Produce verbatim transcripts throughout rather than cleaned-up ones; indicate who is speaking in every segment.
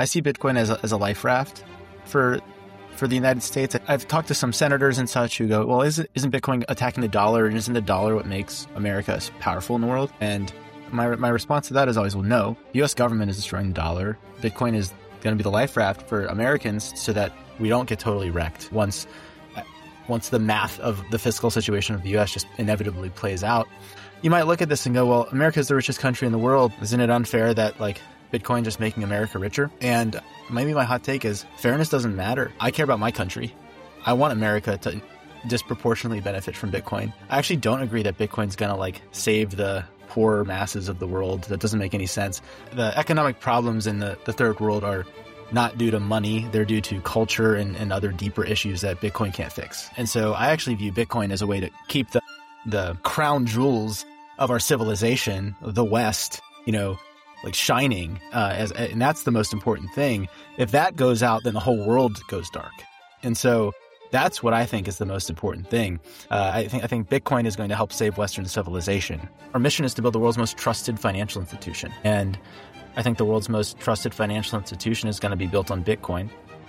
Speaker 1: I see Bitcoin as a, as a life raft for for the United States. I've talked to some senators and such who go, well, isn't, isn't Bitcoin attacking the dollar, and isn't the dollar what makes America powerful in the world? And my my response to that is always, well, no. The U S government is destroying the dollar. Bitcoin is going to be the life raft for Americans so that we don't get totally wrecked once once the math of the fiscal situation of the U S just inevitably plays out. You might look at this and go, well, America is the richest country in the world. Isn't it unfair that like Bitcoin just making America richer? And maybe my hot take is fairness doesn't matter. I care about my country. I want America to disproportionately benefit from Bitcoin. I actually don't agree that Bitcoin's going to like save the poor masses of the world. That doesn't make any sense. The economic problems in the, the third world are not due to money. They're due to culture and, and other deeper issues that Bitcoin can't fix. And so I actually view Bitcoin as a way to keep the, the crown jewels of our civilization, the West, you know, like shining, uh, as, and that's the most important thing. If that goes out, then the whole world goes dark. And so that's what I think is the most important thing. Uh, I think I think Bitcoin is going to help save Western civilization. Our mission is to build the world's most trusted financial institution. And I think the world's most trusted financial institution is going to be built on Bitcoin.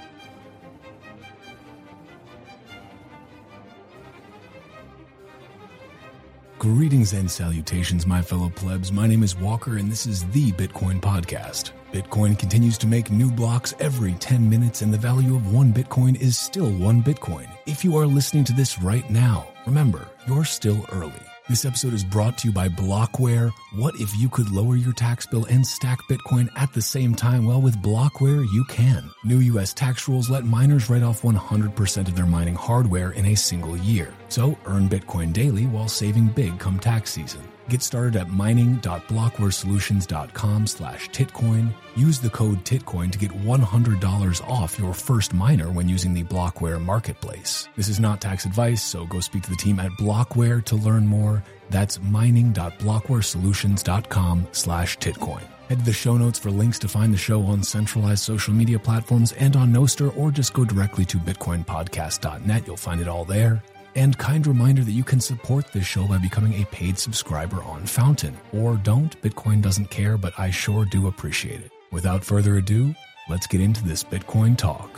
Speaker 2: Greetings and salutations, my fellow plebs. My name is Walker, and this is the Bitcoin Podcast. Bitcoin continues to make new blocks every ten minutes, and the value of one Bitcoin is still one Bitcoin. If you are listening to this right now, remember, you're still early. This episode is brought to you by Blockware. What if you could lower your tax bill and stack Bitcoin at the same time? Well, with Blockware, you can. New U S tax rules let miners write off one hundred percent of their mining hardware in a single year. So earn Bitcoin daily while saving big come tax season. Get started at mining.blockwaresolutions.com slash Titcoin. Use the code Titcoin to get one hundred dollars off your first miner when using the Blockware marketplace. This is not tax advice, so go speak to the team at Blockware to learn more. That's mining.blockwaresolutions.com slash Titcoin. Head to the show notes for links to find the show on centralized social media platforms and on Nostr, or just go directly to bitcoin podcast dot net. You'll find it all there. And kind reminder that you can support this show by becoming a paid subscriber on Fountain. Or don't, Bitcoin doesn't care, but I sure do appreciate it. Without further ado, let's get into this Bitcoin talk.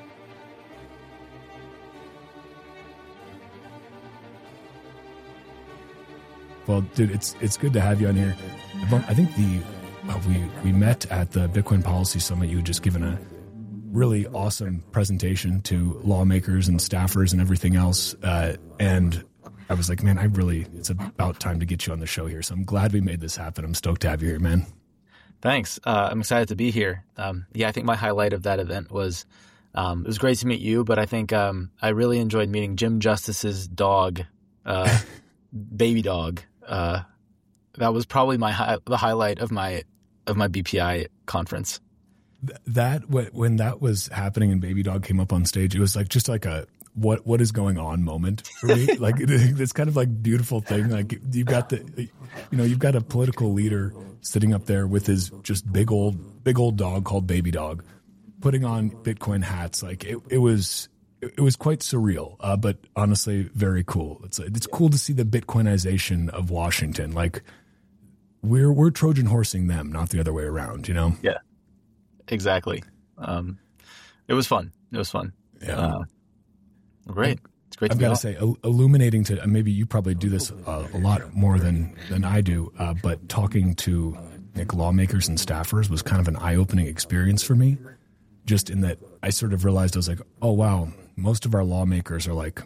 Speaker 2: Well, dude, it's it's good to have you on here. I think the uh, we we met at the Bitcoin Policy Summit. You had just given a really awesome presentation to lawmakers and staffers and everything else. Uh, and I was like, man, I really, it's about time to get you on the show here. So I'm glad we made this happen. I'm stoked to have you here, man.
Speaker 1: Thanks. Uh, I'm excited to be here. Um, yeah, I think my highlight of that event was, um, it was great to meet you, but I think um, I really enjoyed meeting Jim Justice's dog, uh, baby dog. Uh, that was probably my hi- the highlight of my of my B P I conference.
Speaker 2: That when that was happening and Baby Dog came up on stage, it was like just like a what what is going on moment for me. Like it's kind of like beautiful thing. Like you've got the you know you've got a political leader sitting up there with his just big old big old dog called Baby Dog, putting on Bitcoin hats. Like it it was it was quite surreal, uh, but honestly very cool. It's it's cool to see the Bitcoinization of Washington. Like we're we're Trojan horsing them, not the other way around. You know?
Speaker 1: Yeah. Exactly. Um, it was fun. It was fun.
Speaker 2: Yeah.
Speaker 1: Uh, great. It's great.
Speaker 2: I've got to say, illuminating to maybe you probably do this uh, a lot more than than I do, uh, but talking to like lawmakers and staffers was kind of an eye-opening experience for me. Just in that, I sort of realized I was like, oh wow, most of our lawmakers are like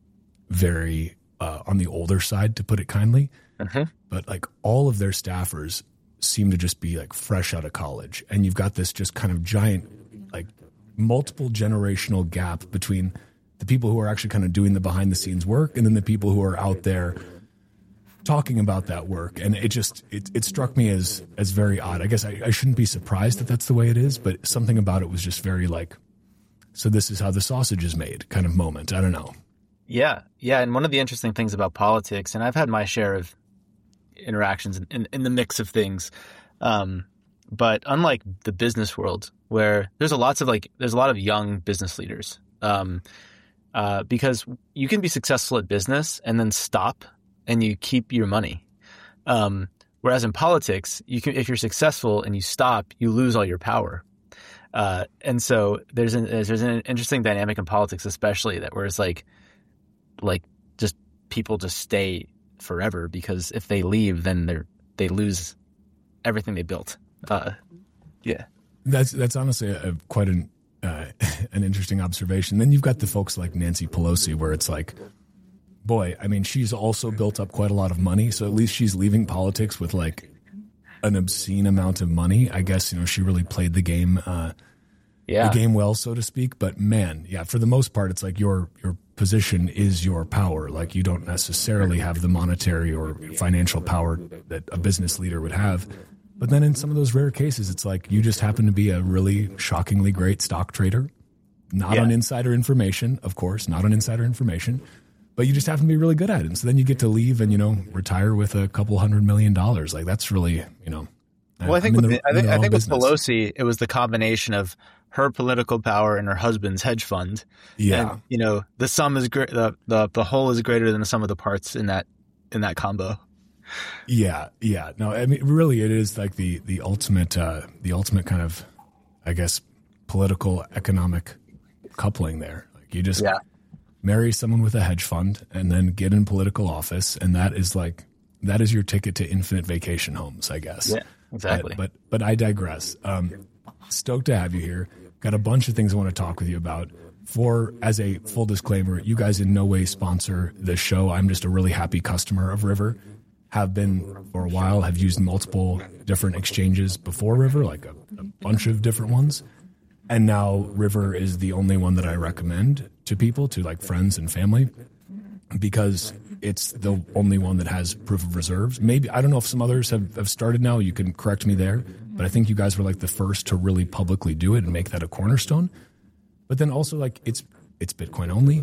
Speaker 2: very uh, on the older side, to put it kindly.
Speaker 1: Uh-huh.
Speaker 2: But like all of their staffers seem to just be like fresh out of college. And you've got this just kind of giant, like multiple generational gap between the people who are actually kind of doing the behind the scenes work and then the people who are out there talking about that work. And it just, it, it struck me as, as very odd. I guess I, I shouldn't be surprised that that's the way it is, but something about it was just very like, so this is how the sausage is made kind of moment. I don't know.
Speaker 1: Yeah. Yeah. And one of the interesting things about politics, and I've had my share of interactions in, in, in the mix of things. Um, but unlike the business world where there's a lots of like, there's a lot of young business leaders, um, uh, because you can be successful at business and then stop and you keep your money. Um, whereas in politics, you can, if you're successful and you stop, you lose all your power. Uh, and so there's an, there's an interesting dynamic in politics, especially that where it's like, like just people just stay forever because if they leave, then they're, they lose everything they built. Uh, yeah.
Speaker 2: That's, that's honestly a, a, quite an, uh, an interesting observation. Then you've got the folks like Nancy Pelosi where it's like, boy, I mean, she's also built up quite a lot of money. So at least she's leaving politics with like an obscene amount of money. I guess, you know, she really played the game, uh, yeah. the game well, so to speak. But man, yeah, for the most part, it's like your your position is your power. Like you don't necessarily have the monetary or financial power that a business leader would have. But then in some of those rare cases, it's like you just happen to be a really shockingly great stock trader, not yeah. on insider information, of course, not on insider information, but you just happen to be really good at it. And so then you get to leave and, you know, retire with a couple hundred million dollars. Like that's really, you know.
Speaker 1: Well, I think, with, the, I think, I think with Pelosi, it was the combination of her political power and her husband's hedge fund.
Speaker 2: Yeah.
Speaker 1: And, you know, the sum is great. The, the, the whole is greater than the sum of the parts in that, in that combo.
Speaker 2: Yeah. Yeah. No, I mean, really it is like the, the ultimate, uh, the ultimate kind of, I guess, political economic coupling there. Like you just yeah. marry someone with a hedge fund and then get in political office. And that is like, that is your ticket to infinite vacation homes, I guess.
Speaker 1: Yeah, exactly.
Speaker 2: But, but, but I digress. Um, stoked to have you here. Got a bunch of things I want to talk with you about. For, as a full disclaimer, you guys in no way sponsor this show. I'm just a really happy customer of River. Have been for a while, have used multiple different exchanges before River, like a, a bunch of different ones. And now River is the only one that I recommend to people, to like friends and family, because it's the only one that has proof of reserves. Maybe, I don't know if some others have, have started now. You can correct me there. But I think you guys were like the first to really publicly do it and make that a cornerstone. But then also like it's it's Bitcoin only.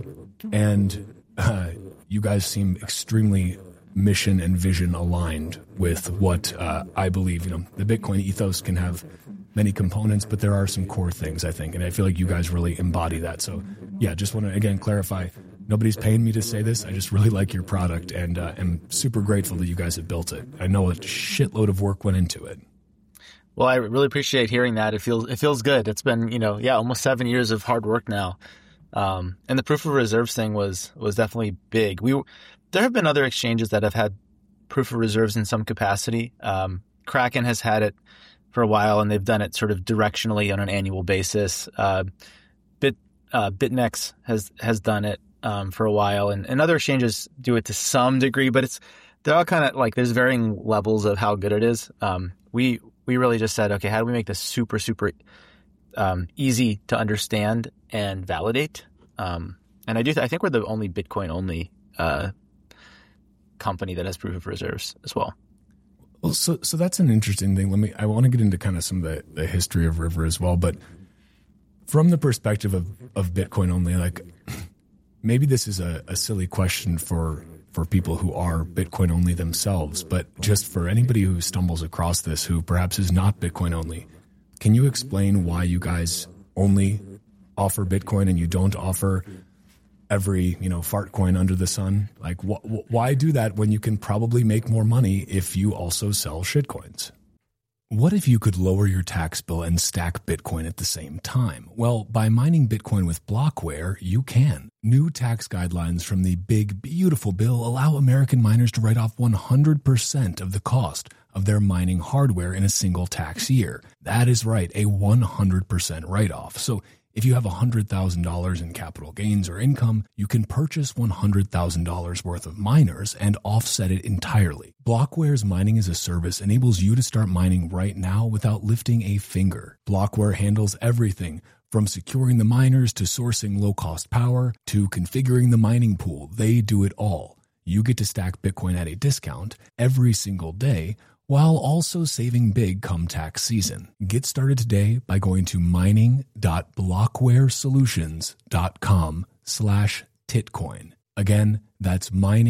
Speaker 2: And uh, you guys seem extremely mission and vision aligned with what uh, I believe, you know, the Bitcoin ethos can have many components, but there are some core things, I think. And I feel like you guys really embody that. So yeah, just want to, again, clarify. Nobody's paying me to say this. I just really like your product and uh, am super grateful that you guys have built it. I know a shitload of work went into it.
Speaker 1: Well, I really appreciate hearing that. It feels it feels good. It's been, you know, yeah, almost seven years of hard work now. Um, and the proof of reserves thing was was definitely big. We there have been other exchanges that have had proof of reserves in some capacity. Um, Kraken has had it for a while, and they've done it sort of directionally on an annual basis. Uh, Bit uh, BitMEX has has done it um, for a while, and, and other exchanges do it to some degree, but it's they're all kind of like there's varying levels of how good it is. Um, we we really just said, okay, how do we make this super super um, easy to understand and validate? Um, and I do th- I think we're the only Bitcoin only uh, company that has proof of reserves as well.
Speaker 2: Well, so so that's an interesting thing. Let me. I want to get into kind of some of the, the history of River as well, but from the perspective of, of Bitcoin only, like maybe this is a, a silly question for for people who are Bitcoin only themselves, but just for anybody who stumbles across this who perhaps is not Bitcoin only, can you explain why you guys only offer Bitcoin and you don't offer every, you know, fart coin under the sun? Like, wh- wh- why do that when you can probably make more money if you also sell shitcoins? What if you could lower your tax bill and stack Bitcoin at the same time? Well, by mining Bitcoin with Blockware, you can. New tax guidelines from the Big Beautiful Bill allow American miners to write off one hundred percent of the cost of their mining hardware in a single tax year. That is right, a one hundred percent write-off. So if you have one hundred thousand dollars in capital gains or income, you can purchase one hundred thousand dollars worth of miners and offset it entirely. Blockware's mining as a service enables you to start mining right now without lifting a finger. Blockware handles everything from securing the miners to sourcing low-cost power to configuring the mining pool. They do it all. You get to stack Bitcoin at a discount every single day, while also saving big come tax season. Get started today by going to mining.blockwaresolutions.com slash titcoin. Again, that's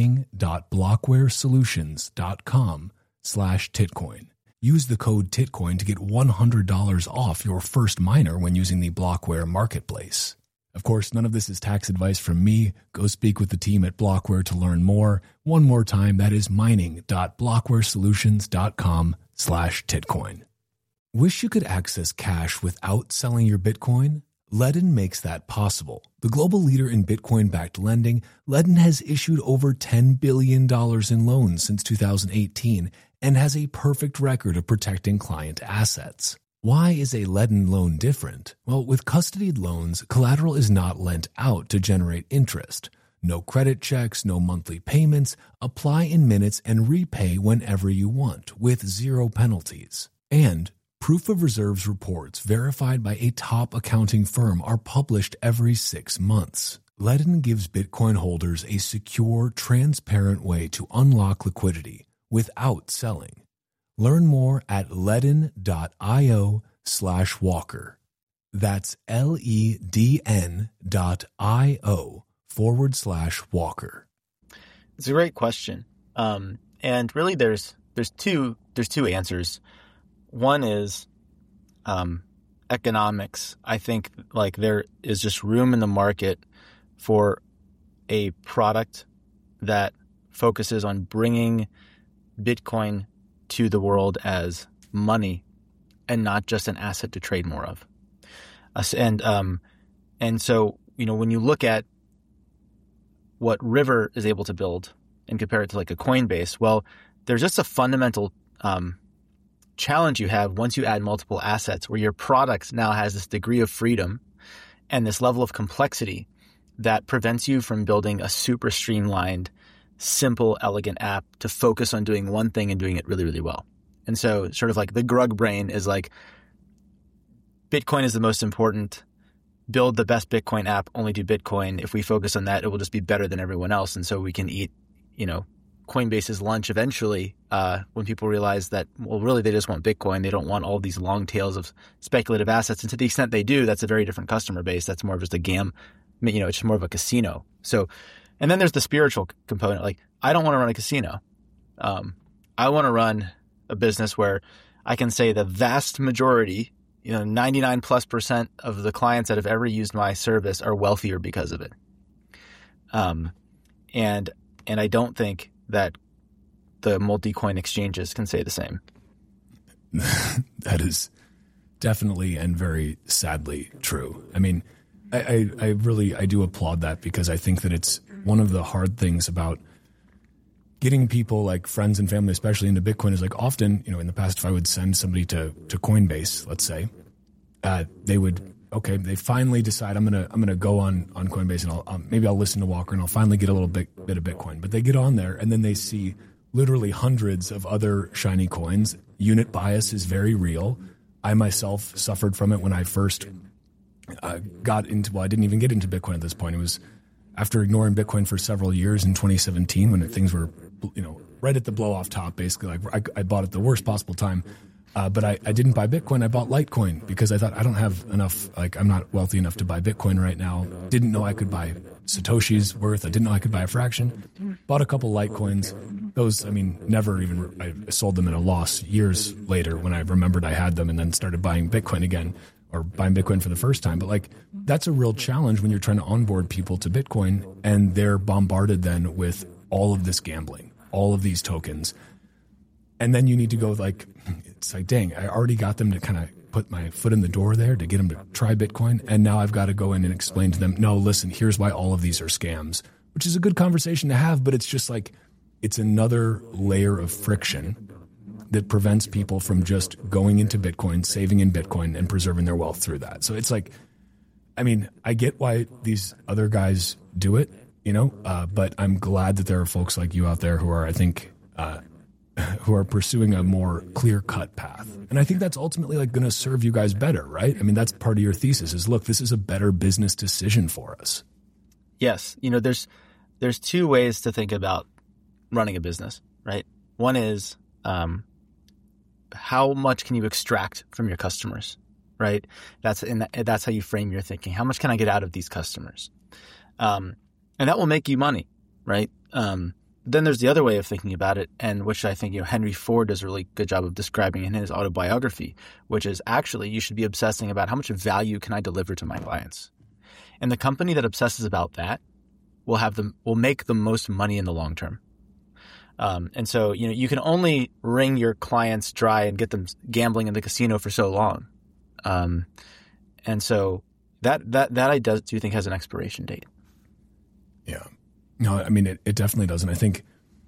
Speaker 2: mining.blockwaresolutions.com slash titcoin. Use the code titcoin to get one hundred dollars off your first miner when using the Blockware marketplace. Of course, none of this is tax advice from me. Go speak with the team at Blockware to learn more. One more time, that is mining.blockwaresolutions.com slash titcoin. Wish you could access cash without selling your Bitcoin? Ledn makes that possible. The global leader in Bitcoin-backed lending, Ledn has issued over ten billion dollars in loans since two thousand eighteen and has a perfect record of protecting client assets. Why is a Ledn loan different? Well, with custodied loans, collateral is not lent out to generate interest. No credit checks, no monthly payments. Apply in minutes and repay whenever you want with zero penalties. And proof of reserves reports verified by a top accounting firm are published every six months. Ledn gives Bitcoin holders a secure, transparent way to unlock liquidity without selling. Learn more at ledn.io slash walker. That's L-E-D-N dot I-O forward slash walker.
Speaker 1: It's a great question. Um, and really there's there's two there's two answers. One is um, economics. I think like there is just room in the market for a product that focuses on bringing Bitcoin to the world as money and not just an asset to trade more of. Uh, and um, and so, you know, when you look at what River is able to build and compare it to like a Coinbase, well, there's just a fundamental um, challenge you have once you add multiple assets where your product now has this degree of freedom and this level of complexity that prevents you from building a super streamlined, simple, elegant app to focus on doing one thing and doing it really, really well. And so sort of like the Grug brain is like, Bitcoin is the most important. Build the best Bitcoin app, only do Bitcoin. If we focus on that, it will just be better than everyone else. And so we can eat, you know, Coinbase's lunch eventually uh, when people realize that, well, really they just want Bitcoin. They don't want all these long tails of speculative assets. And to the extent they do, that's a very different customer base. That's more of just a gam, you know, it's just more of a casino. So, and then there's the spiritual component. Like, I don't want to run a casino. Um, I want to run a business where I can say the vast majority, you know, ninety-nine plus percent of the clients that have ever used my service are wealthier because of it. Um, and, and I don't think that the multi-coin exchanges can say the same.
Speaker 2: That is definitely and very sadly true. I mean, I, I, I really, I do applaud that because I think that it's one of the hard things about getting people like friends and family, especially into Bitcoin, is like often, you know, in the past, if I would send somebody to, to Coinbase, let's say, uh, they would, okay, they finally decide I'm going to, I'm going to go on, on Coinbase and I'll, um, maybe I'll listen to Walker and I'll finally get a little bit, bit of Bitcoin, but they get on there and then they see literally hundreds of other shiny coins. Unit bias is very real. I myself suffered from it when I first uh, got into, well, I didn't even get into Bitcoin at this point. It was after ignoring Bitcoin for several years in twenty seventeen when things were, you know, right at the blow off top, basically. Like I, I bought at the worst possible time. Uh, but I, I didn't buy Bitcoin. I bought Litecoin because I thought I don't have enough, like I'm not wealthy enough to buy Bitcoin right now. Didn't know I could buy Satoshi's worth. I didn't know I could buy a fraction. Bought a couple Litecoins. Those, I mean, never even, I sold them at a loss years later when I remembered I had them and then started buying Bitcoin again or buying Bitcoin for the first time. But like, that's a real challenge when you're trying to onboard people to Bitcoin and they're bombarded then with all of this gambling, all of these tokens. And then you need to go like, it's like, dang, I already got them to kind of put my foot in the door there to get them to try Bitcoin. And now I've got to go in and explain to them, no, listen, here's why all of these are scams, which is a good conversation to have. But it's just like, it's another layer of friction that prevents people from just going into Bitcoin, saving in Bitcoin and preserving their wealth through that. So it's like, I mean, I get why these other guys do it, you know, uh, but I'm glad that there are folks like you out there who are, I think, uh, who are pursuing a more clear-cut path. And I think that's ultimately like going to serve you guys better, right? I mean, that's part of your thesis is, look, this is a better business decision for us.
Speaker 1: Yes. You know, there's there's two ways to think about running a business, right? One is um, how much can you extract from your customers, right? That's and that's how you frame your thinking. How much can I get out of these customers? Um, and that will make you money, right? Um Then there's the other way of thinking about it, and which I think, you know, Henry Ford does a really good job of describing in his autobiography, which is actually you should be obsessing about how much value can I deliver to my clients. And the company that obsesses about that will have the will make the most money in the long term. Um, and so, you know, you can only wring your clients dry and get them gambling in the casino for so long. Um, and so that, that, that I do, do think has an expiration date.
Speaker 2: Yeah. No, I mean, it, it definitely does. And I think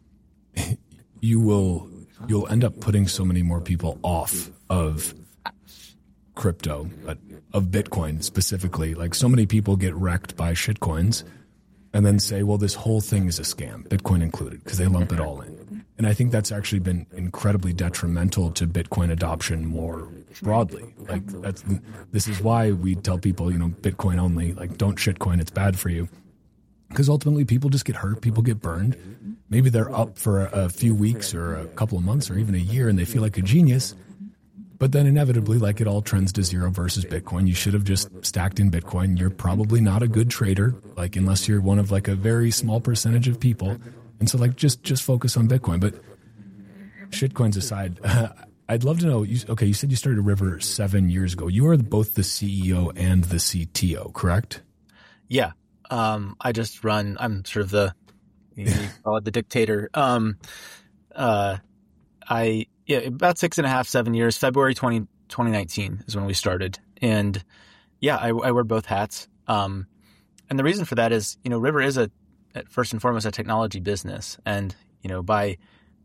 Speaker 2: you will, you'll end up putting so many more people off of crypto, but of Bitcoin specifically. Like, so many people get wrecked by shitcoins and then say, well, this whole thing is a scam, Bitcoin included, because they lump it all in. And I think that's actually been incredibly detrimental to Bitcoin adoption more broadly. Like, that's, this is why we tell people, you know, Bitcoin only, like, don't shitcoin, it's bad for you. Because ultimately people just get hurt, people get burned. Maybe they're up for a, a few weeks or a couple of months or even a year and they feel like a genius. But then inevitably, like, it all trends to zero versus Bitcoin. You should have just stacked in Bitcoin. You're probably not a good trader, like, unless you're one of like a very small percentage of people. And so, like, just just focus on Bitcoin. But shitcoins aside, uh, I'd love to know, you, okay, you said you started River seven years ago. You are both the C E O and the C T O, correct?
Speaker 1: Yeah. Um, I just run, I'm sort of the, you call it the dictator. Um, uh, I, yeah, about six and a half, seven years, February twentieth, twenty nineteen is when we started. And yeah, I, I wear both hats. Um, and the reason for that is, you know, River is a, first and foremost, a technology business. And, you know, by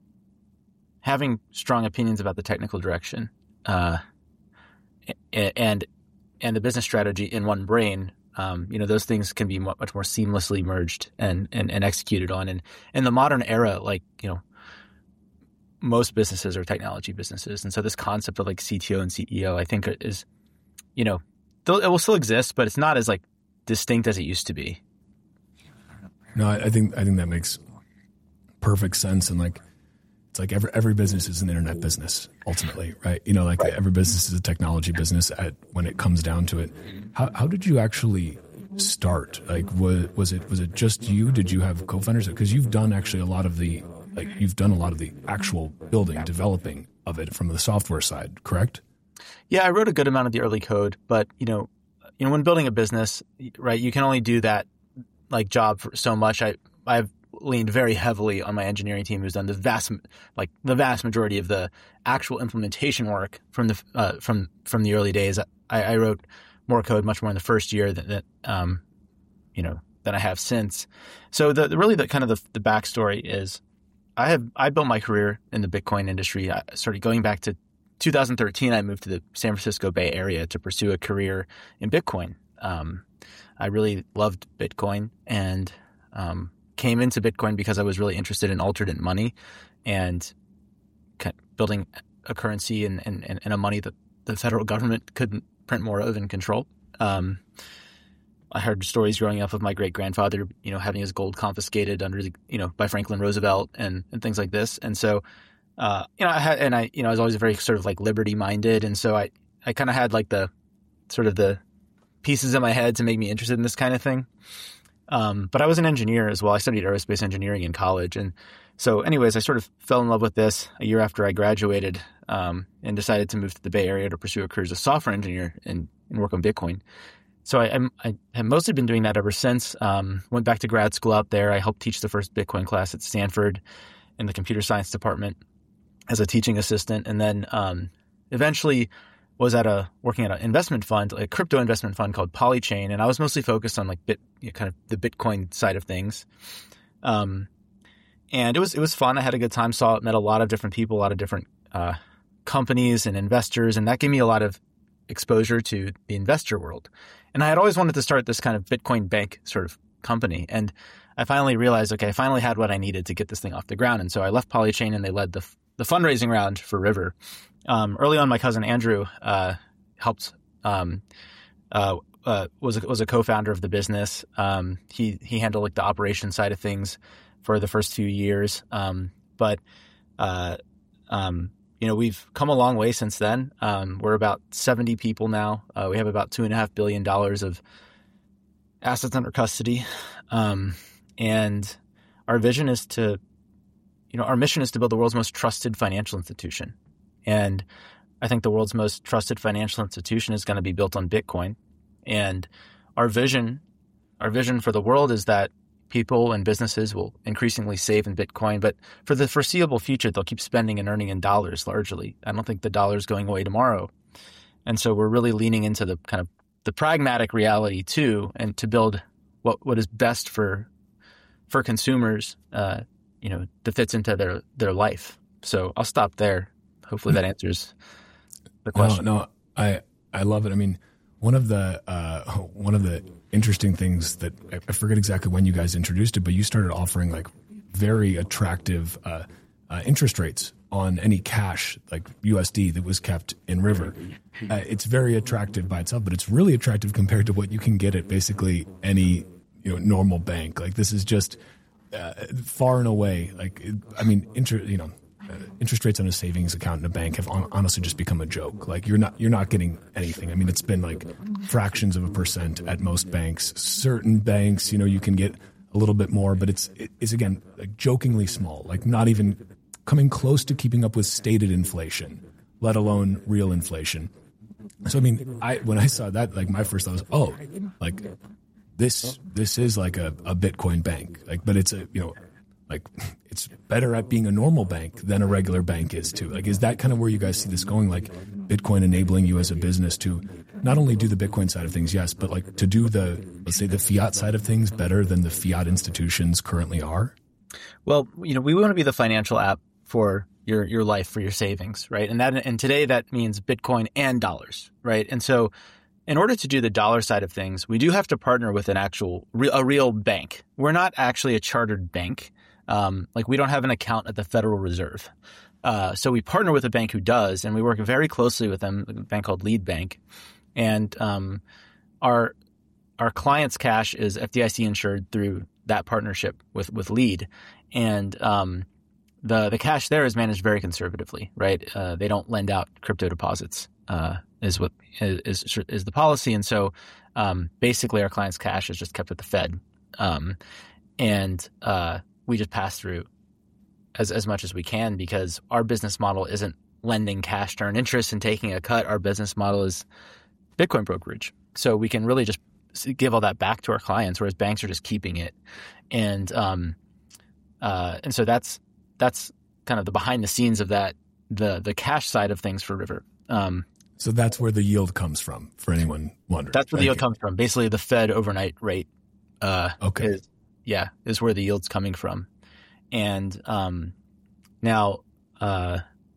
Speaker 1: having strong opinions about the technical direction, uh, and, and the business strategy in one brain, Um, you know, those things can be much more seamlessly merged and, and, and executed on. And in the modern era, like, you know, most businesses are technology businesses. And so this concept of like C T O and C E O, I think is, you know, it will still exist, but it's not as like distinct as it used to be.
Speaker 2: No, I, I think, I think that makes perfect sense. And like, it's like every, every business is an internet business ultimately, right? You know, like right. Every business is a technology business at, when it comes down to it. How, how did you actually start? Like, was, was it, was it just you? Did you have co-founders? Because you've done actually a lot of the, like, you've done a lot of the actual building, developing of it from the software side, correct?
Speaker 1: Yeah, I wrote a good amount of the early code, but you know, you know, when building a business, right, you can only do that like job for so much. I, I've leaned very heavily on my engineering team, who's done the vast, like the vast majority of the actual implementation work from the uh, from from the early days. I, I wrote more code much more in the first year than, than um, you know, than I have since. So the, the really the kind of the, the backstory is, I have I built my career in the Bitcoin industry. I started going back to two thousand thirteen. I moved to the San Francisco Bay Area to pursue a career in Bitcoin. Um, I really loved Bitcoin and um, came into Bitcoin because I was really interested in alternate money and building a currency and, and, and a money that the federal government couldn't print more of and control. Um, I heard stories growing up of my great grandfather, you know, having his gold confiscated under the, you know, by Franklin Roosevelt and, and things like this. And so, uh, you know, I had, and I, you know, I was always very sort of like liberty minded. And so I, I kind of had like the sort of the pieces in my head to make me interested in this kind of thing. Um, but I was an engineer as well. I studied aerospace engineering in college. And so anyways, I sort of fell in love with this a year after I graduated, um, and decided to move to the Bay Area to pursue a career as a software engineer and, and work on Bitcoin. So I, I'm, I have mostly been doing that ever since. Um, went back to grad school out there. I helped teach the first Bitcoin class at Stanford in the computer science department as a teaching assistant. And then um, eventually was at a working at an investment fund, a crypto investment fund called Polychain. And I was mostly focused on like bit, you know, kind of the Bitcoin side of things. Um, and it was it was fun. I had a good time. Saw met a lot of different people, a lot of different uh, companies and investors, and that gave me a lot of exposure to the investor world. And I had always wanted to start this kind of Bitcoin bank sort of company. And I finally realized, okay, I finally had what I needed to get this thing off the ground. And so I left Polychain and they led the the fundraising round for River. Um, early on, my cousin Andrew uh, helped, um, uh, uh, was a, was a co-founder of the business. Um, he he handled like the operation side of things for the first few years. Um, but uh, um, you know, we've come a long way since then. Um, we're about seventy people now. Uh, we have about two and a half billion dollars of assets under custody. Um, and our vision is to, you know, our mission is to build the world's most trusted financial institution. And I think the world's most trusted financial institution is going to be built on Bitcoin. And our vision, our vision for the world is that people and businesses will increasingly save in Bitcoin, but for the foreseeable future, they'll keep spending and earning in dollars largely. I don't think the dollar is going away tomorrow. And so we're really leaning into the kind of the pragmatic reality too, and to build what, what is best for for consumers, uh, you know, that fits into their, their life. So I'll stop there. Hopefully that answers the question.
Speaker 2: No, no, I I love it. I mean, one of the uh, one of the interesting things that I forget exactly when you guys introduced it, but you started offering like very attractive uh, uh, interest rates on any cash, like U S D that was kept in River. Uh, it's very attractive by itself, but it's really attractive compared to what you can get at basically any you know normal bank. Like this is just uh, far and away. Like I mean, inter, you know. Uh, interest rates on a savings account in a bank have on, honestly just become a joke. Like you're not you're not getting anything. I mean, it's been like fractions of a percent at most banks. Certain banks, you know, you can get a little bit more, but it's it's again like jokingly small. Like not even coming close to keeping up with stated inflation, let alone real inflation. So I mean, I when I saw that, like my first thought was, oh, like this this is like a, a Bitcoin bank. Like, but it's a you know. Like it's better at being a normal bank than a regular bank is too. Like, is that kind of where you guys see this going? Like Bitcoin enabling you as a business to not only do the Bitcoin side of things, yes, but like to do the, let's say the fiat side of things better than the fiat institutions currently are?
Speaker 1: Well, you know, we want to be the financial app for your, your life, for your savings, right? And that, and today that means Bitcoin and dollars, right? And so in order to do the dollar side of things, we do have to partner with an actual, a real bank. We're not actually a chartered bank. Um, like we don't have an account at the Federal Reserve. Uh, so we partner with a bank who does, and we work very closely with them, a bank called Lead Bank. And um, our our client's cash is F D I C insured through that partnership with, with Lead. And um, the the cash there is managed very conservatively, right? Uh, they don't lend out crypto deposits, uh, is what is, is is the policy. And so um, basically our client's cash is just kept at the Fed. Um, and uh we just pass through as, as much as we can because our business model isn't lending cash to earn interest and taking a cut. Our business model is Bitcoin brokerage. So we can really just give all that back to our clients, whereas banks are just keeping it. And um, uh, and so that's that's kind of the behind the scenes of that, the the cash side of things for River. Um,
Speaker 2: so that's where the yield comes from, for anyone wondering.
Speaker 1: That's where the yield comes from. Basically, the Fed overnight rate uh,
Speaker 2: okay.
Speaker 1: is Yeah, is where the yield's coming from. And um, now, uh,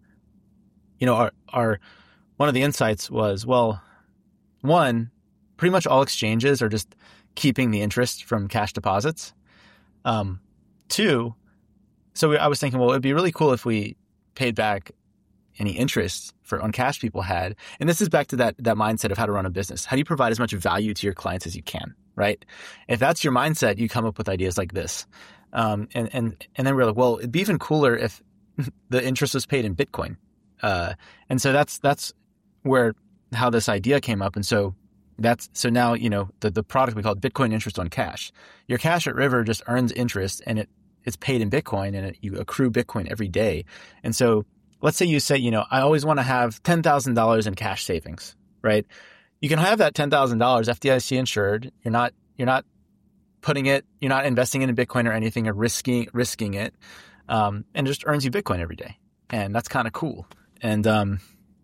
Speaker 1: you know, our, our one of the insights was, well, one, pretty much all exchanges are just keeping the interest from cash deposits. Um, two, so we, I was thinking, well, it'd be really cool if we paid back any interest for on cash people had. And this is back to that that mindset of how to run a business. How do you provide as much value to your clients as you can, right? If that's your mindset, you come up with ideas like this. Um, and, and, and then we're like, well, it'd be even cooler if the interest was paid in Bitcoin. Uh, and so that's, that's where, how this idea came up. And so that's, so now, you know, the, the product we call Bitcoin interest on cash. Your cash at River just earns interest and it, it's paid in Bitcoin and it, you accrue Bitcoin every day. And so let's say you say, you know, I always want to have ten thousand dollars in cash savings, right? You can have that ten thousand dollars F D I C insured. You're not, you're not putting it, you're not investing it in Bitcoin or anything or risking, risking it. Um, and it just earns you Bitcoin every day. And that's kind of cool. And, um,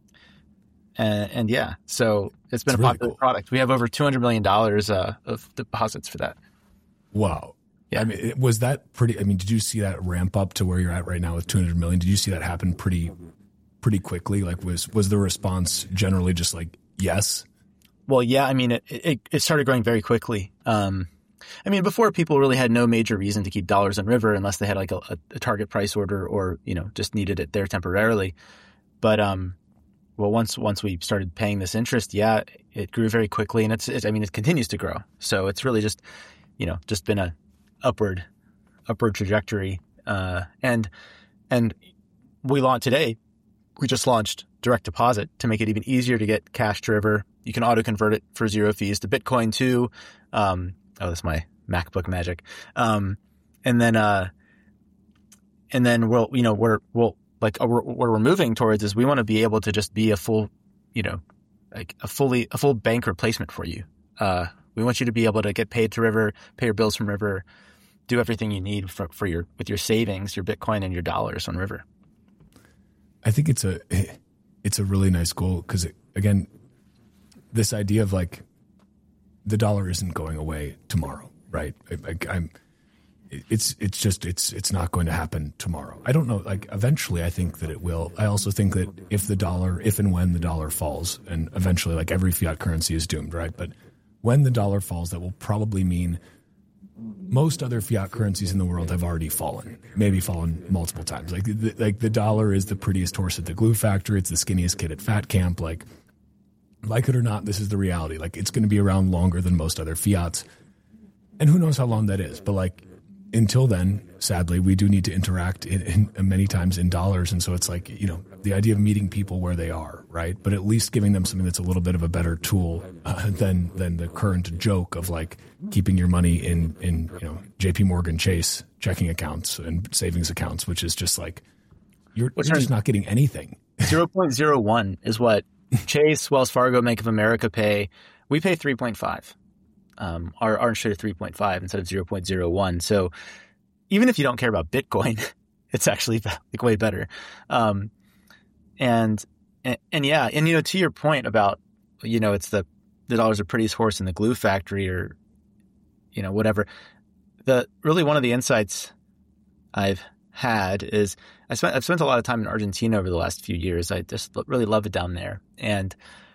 Speaker 1: and, and yeah, so it's been it's a really popular cool. product. We have over two hundred million dollars uh, of deposits for that.
Speaker 2: Wow. Yeah. I mean, was that pretty, I mean, did you see that ramp up to where you're at right now with two hundred million? Did you see that happen pretty, pretty quickly? Like was, was the response generally just like, yes?
Speaker 1: Well, yeah, I mean, it, it, it started growing very quickly. Um, I mean, before people really had no major reason to keep dollars on River unless they had like a, a target price order or, you know, just needed it there temporarily. But, um, well, once, once we started paying this interest, yeah, it grew very quickly and it's, it, I mean, it continues to grow. So it's really just, you know, just been a upward, upward trajectory. Uh, and, and we launched today, we just launched direct deposit to make it even easier to get cash to River. You can auto convert it for zero fees to Bitcoin too. Um, oh, that's my MacBook magic. Um, and then, uh, and then we'll, you know, we're, we'll like what we're moving towards is we want to be able to just be a full, you know, like a fully, a full bank replacement for you. Uh, we want you to be able to get paid to River, pay your bills from River, do everything you need for, for your with your savings, your Bitcoin and your dollars on River.
Speaker 2: I think it's a it's a really nice goal because, again, this idea of like the dollar isn't going away tomorrow, right? I, I, I'm it's it's just it's it's not going to happen tomorrow. I don't know. Like eventually, I think that it will. I also think that if the dollar, if and when the dollar falls, and eventually, like every fiat currency is doomed, right? But when the dollar falls, that will probably mean most other fiat currencies in the world have already fallen, maybe fallen multiple times. Like the, like the dollar is the prettiest horse at the glue factory. It's the skinniest kid at fat camp. Like, like it or not, this is the reality. Like it's going to be around longer than most other fiats. And who knows how long that is. But like until then, sadly, we do need to interact in, in many times in dollars. And so it's like, you know, the idea of meeting people where they are, right? But at least giving them something that's a little bit of a better tool uh, than than the current joke of like keeping your money in, in you know, J P Morgan Chase checking accounts and savings accounts, which is just like, you're, you're just not getting anything.
Speaker 1: zero point zero one is what Chase, Wells Fargo, Bank of America pay. We pay three point five. Um, our, our interest rate is three point five instead of zero point zero one. So even if you don't care about Bitcoin, it's actually like way better. Um, and, and, and yeah, and, you know, to your point about, you know, it's the, the dollar's the prettiest horse in the glue factory or, you know, whatever. The really one of the insights I've had is I spent, I've spent a lot of time in Argentina over the last few years. I just really love it down there. And,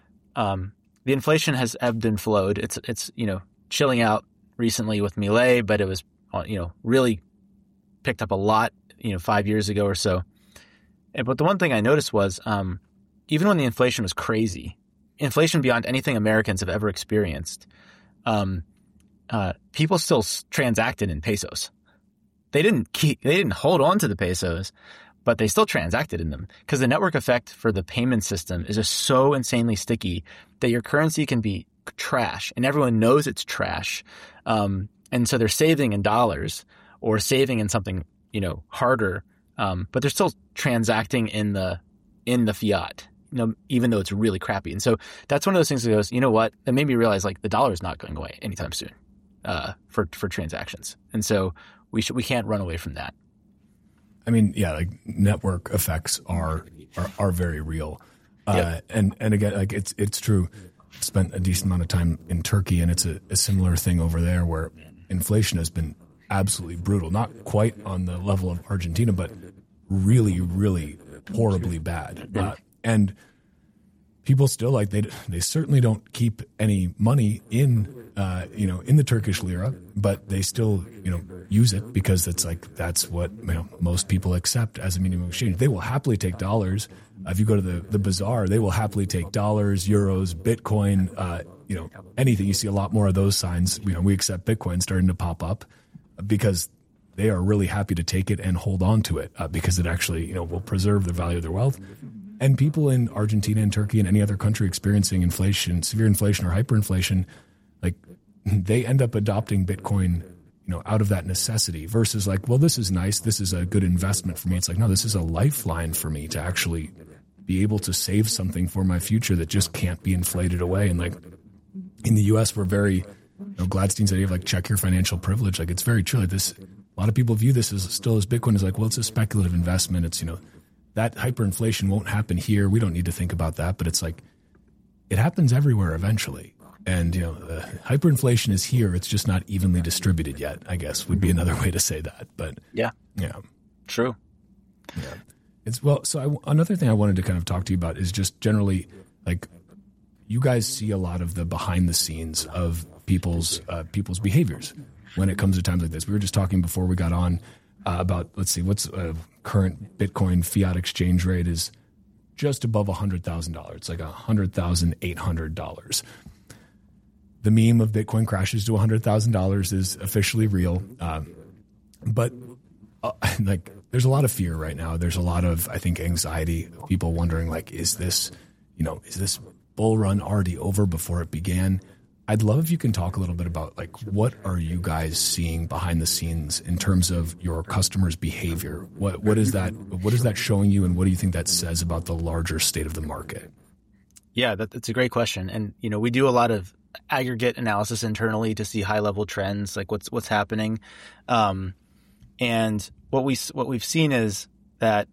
Speaker 1: um, the inflation has ebbed and flowed. It's, it's, you know, chilling out recently with Milei, but it was, you know, really picked up a lot, you know, five years ago or so. But the one thing I noticed was, um, even when the inflation was crazy, inflation beyond anything Americans have ever experienced, um, uh, people still transacted in pesos. They didn't keep, they didn't hold on to the pesos, but they still transacted in them because the network effect for the payment system is just so insanely sticky that your currency can be trash and everyone knows it's trash. Um, and so they're saving in dollars or saving in something, you know, harder. Um, but they're still transacting in the, in the fiat, you know, even though it's really crappy. And so that's one of those things that goes, you know what, that made me realize like the dollar is not going away anytime soon, uh, for, for transactions. And so we should, we can't run away from that.
Speaker 2: I mean, yeah, like network effects are, are, are very real. Uh, yep. and, and again, like it's, it's true. Spent a decent amount of time in Turkey, and it's a, a similar thing over there where inflation has been absolutely brutal. Not quite on the level of Argentina, but really, really horribly bad. Uh, and people still like they they certainly don't keep any money in uh, you know in the Turkish lira, but they still you know use it because it's like that's what you know most people accept as a medium of exchange. They will happily take dollars. Uh, if you go to the, the bazaar, they will happily take dollars, euros, Bitcoin, uh, you know, anything. You see a lot more of those signs. You know, we accept Bitcoin starting to pop up because they are really happy to take it and hold on to it uh, because it actually, you know, will preserve the value of their wealth. And people in Argentina and Turkey and any other country experiencing inflation, severe inflation or hyperinflation, like they end up adopting Bitcoin, you know, out of that necessity versus like, well, this is nice. This is a good investment for me. It's like, no, this is a lifeline for me to actually be able to save something for my future that just can't be inflated away. And like in the U S, we're very, you know, Gladstein's idea of like check your financial privilege. Like it's very true. Like this, a lot of people view this as still as Bitcoin is like, well, it's a speculative investment. It's, you know, that hyperinflation won't happen here. We don't need to think about that. But it's like, it happens everywhere eventually. And, you know, uh, hyperinflation is here. It's just not evenly distributed yet, I guess would be another way to say that. But
Speaker 1: yeah,
Speaker 2: yeah,
Speaker 1: true.
Speaker 2: Yeah. It's well, so I, another thing I wanted to kind of talk to you about is just generally like you guys see a lot of the behind the scenes of people's, uh, people's behaviors when it comes to times like this. We were just talking before we got on uh, about, let's see, what's uh, current Bitcoin fiat exchange rate is just above one hundred thousand dollars. It's like one hundred thousand eight hundred dollars. The meme of Bitcoin crashes to one hundred thousand dollars is officially real. Um, but uh, like there's a lot of fear right now. There's a lot of, I think, anxiety. People wondering like, is this, you know, is this bull run already over before it began? I'd love if you can talk a little bit about like, what are you guys seeing behind the scenes in terms of your customers' behavior? What, what is that, what is that showing you? And what do you think that says about the larger state of the market?
Speaker 1: Yeah, that, that's a great question. And, you know, we do a lot of aggregate analysis internally to see high level trends, like what's what's happening. Um, and what we what we've seen is that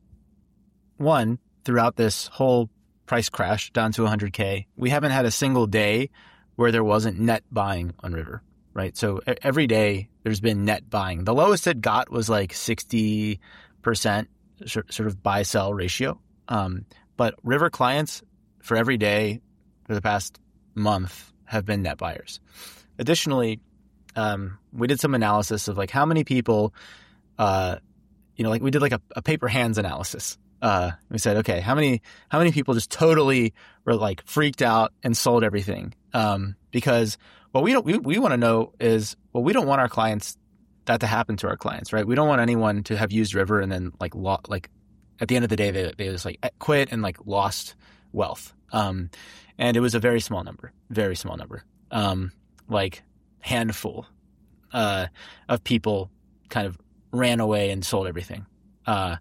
Speaker 1: one, throughout this whole price crash down to one hundred K, we haven't had a single day where there wasn't net buying on River, right? So every day there's been net buying. The lowest it got was like sixty percent sort of buy sell ratio. Um, but River clients for every day for the past month have been net buyers. Additionally, um, we did some analysis of like how many people, uh, you know, like we did like a, a paper hands analysis. Uh, we said, okay, how many how many people just totally were like freaked out and sold everything? Um, because what we don't we, we want to know is, well, we don't want our clients that to happen to our clients, right? We don't want anyone to have used River and then like lo- like at the end of the day they they just like quit and like lost wealth. Um, and it was a very small number, very small number, um, like handful uh, of people kind of ran away and sold everything. Uh,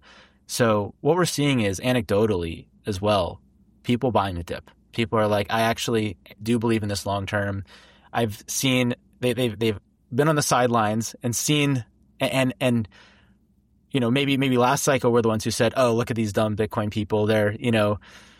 Speaker 1: so what we're seeing is anecdotally as well, people buying the dip. People are like, I actually do believe in this long term. I've seen they, they've they've been on the sidelines and seen and and you know maybe maybe last cycle we're the ones who said, oh, look at these dumb Bitcoin people. They're you know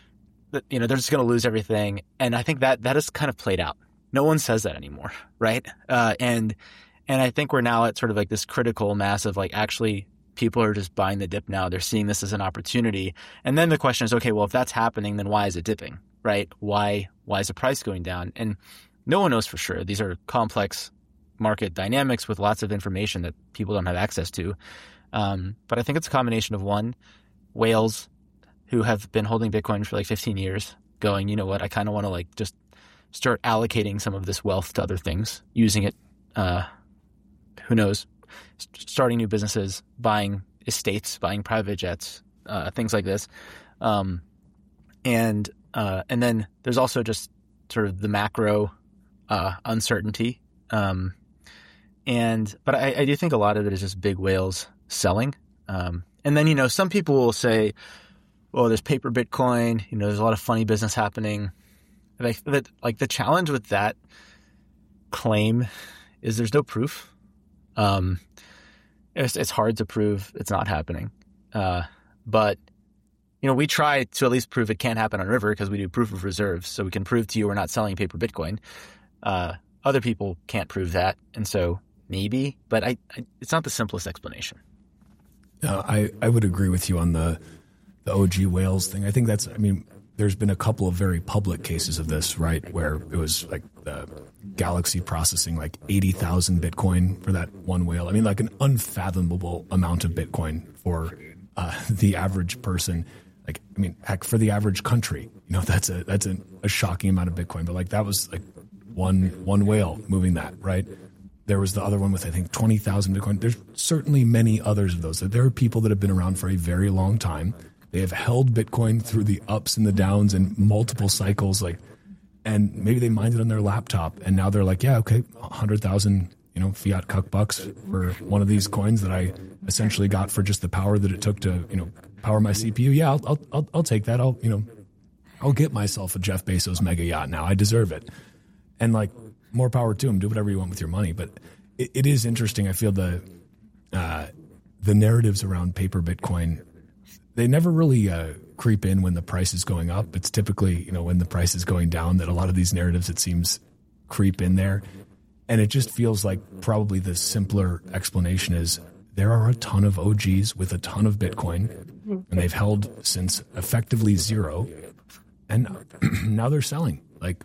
Speaker 1: you know they're just going to lose everything. And I think that that has kind of played out. No one says that anymore, right? Uh, and and I think we're now at sort of like this critical mass of like actually people are just buying the dip now. They're seeing this as an opportunity. And then the question is, okay, well, if that's happening, then why is it dipping, right? Why why is the price going down? And no one knows for sure. These are complex market dynamics with lots of information that people don't have access to. Um, but I think it's a combination of one, whales who have been holding Bitcoin for like fifteen years going, you know what, I kind of want to like just start allocating some of this wealth to other things, using it, uh, who knows, starting new businesses, buying estates, buying private jets, uh, things like this. Um, and uh, and then there's also just sort of the macro uh, uncertainty. Um, and but I, I do think a lot of it is just big whales selling. Um, and then, you know, some people will say, well, there's paper Bitcoin, you know, there's a lot of funny business happening. Like, that, like the challenge with that claim is there's no proof. Um, it's, it's hard to prove it's not happening. Uh, but, you know, we try to at least prove it can't happen on River because we do proof of reserves. So we can prove to you we're not selling paper Bitcoin. Uh, other people can't prove that. And so maybe, but I, I it's not the simplest explanation.
Speaker 2: Uh, I, I would agree with you on the, the O G whales thing. I think that's, I mean, there's been a couple of very public cases of this, right? Where it was like the Galaxy processing like eighty thousand Bitcoin for that one whale. I mean, like an unfathomable amount of Bitcoin for uh, the average person. Like, I mean, heck, for the average country, you know, that's a, that's a, a shocking amount of Bitcoin, but like that was like one, one whale moving that, right? There was the other one with, I think, twenty thousand Bitcoin. There's certainly many others of those. There are people that have been around for a very long time. They have held Bitcoin through the ups and the downs and multiple cycles, like, and maybe they mined it on their laptop, and now they're like, yeah, okay, one hundred thousand, you know, fiat cuck bucks for one of these coins that I essentially got for just the power that it took to, you know, power my C P U. Yeah, I'll, I'll, I'll take that. I'll, you know, I'll get myself a Jeff Bezos mega yacht now. I deserve it. And like, more power to him. Do whatever you want with your money. But it, it is interesting. I feel the uh, the narratives around paper Bitcoin, they never really uh, creep in when the price is going up. It's typically, you know, when the price is going down that a lot of these narratives, it seems, creep in there. And it just feels like probably the simpler explanation is there are a ton of O Gs with a ton of Bitcoin, and they've held since effectively zero, and now they're selling. Like,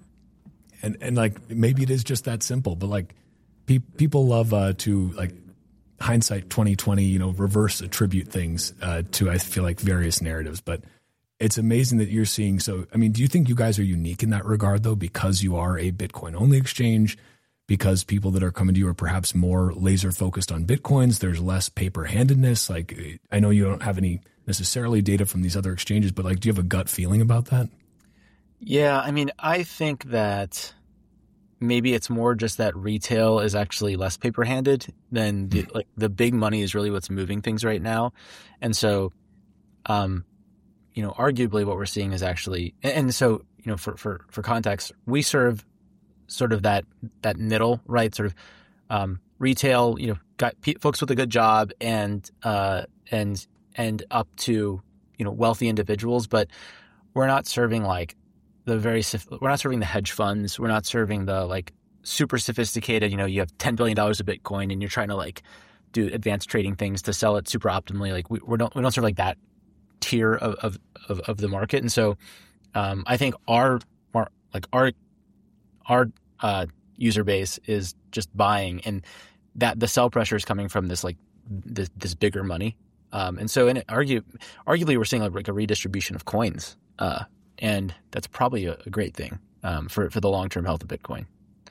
Speaker 2: and and like maybe it is just that simple, but like pe- people love uh, to like hindsight twenty twenty, you know, reverse attribute things uh, to, I feel like, various narratives. But it's amazing that you're seeing. So, I mean, do you think you guys are unique in that regard, though, because you are a Bitcoin only exchange? Because people that are coming to you are perhaps more laser focused on Bitcoins, there's less paper handedness. Like, I know you don't have any necessarily data from these other exchanges, but like, do you have a gut feeling about that?
Speaker 1: Yeah, I mean, I think that maybe it's more just that retail is actually less paper handed than the, like the big money is really what's moving things right now. And so, um, you know, arguably what we're seeing is actually, and, and so, you know, for, for, for context, we serve sort of that that middle, right? Sort of um, retail, you know, got p- folks with a good job and uh, and and up to, you know, wealthy individuals, but we're not serving like the very we're not serving the hedge funds. We're not serving the like super sophisticated. You know, you have ten billion dollars of Bitcoin and you're trying to like do advanced trading things to sell it super optimally. Like we, we don't we don't serve like that tier of of of, of the market. And so um, I think our, our like our our uh, user base is just buying, and that the sell pressure is coming from this like this, this bigger money. Um, and so in it, argue, arguably we're seeing like a redistribution of coins, uh, and that's probably a, a great thing um, for for the long term health of Bitcoin.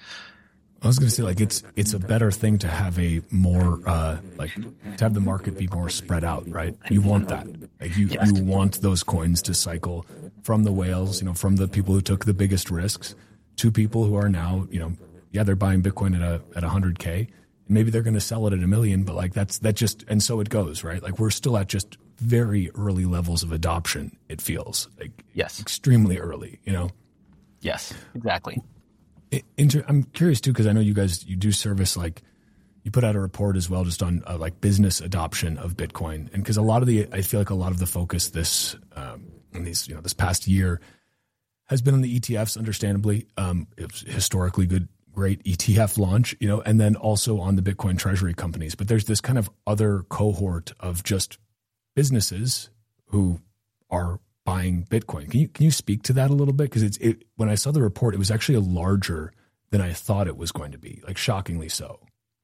Speaker 2: I was going to say, like, it's it's a better thing to have a more uh, like to have the market be more spread out, right? You want that, like you yes. you want those coins to cycle from the whales, you know, from the people who took the biggest risks to people who are now, you know, yeah, they're buying Bitcoin at a at one hundred K. Maybe they're going to sell it at a million, but like that's that just and so it goes, right? Like we're still at just very early levels of adoption. It feels like
Speaker 1: yes,
Speaker 2: extremely early, you know.
Speaker 1: Yes, exactly.
Speaker 2: Inter- I'm curious too, because I know you guys you do service like you put out a report as well just on uh, like business adoption of Bitcoin, and because a lot of the I feel like a lot of the focus this um, in these you know this past year has been on the E T Fs, understandably. Um, it was historically good. Great E T F launch, you know, and then also on the Bitcoin treasury companies. But there's this kind of other cohort of just businesses who are buying Bitcoin. Can you can you speak to that a little bit? Because it's it, when I saw the report, it was actually a larger than I thought it was going to be, like shockingly so.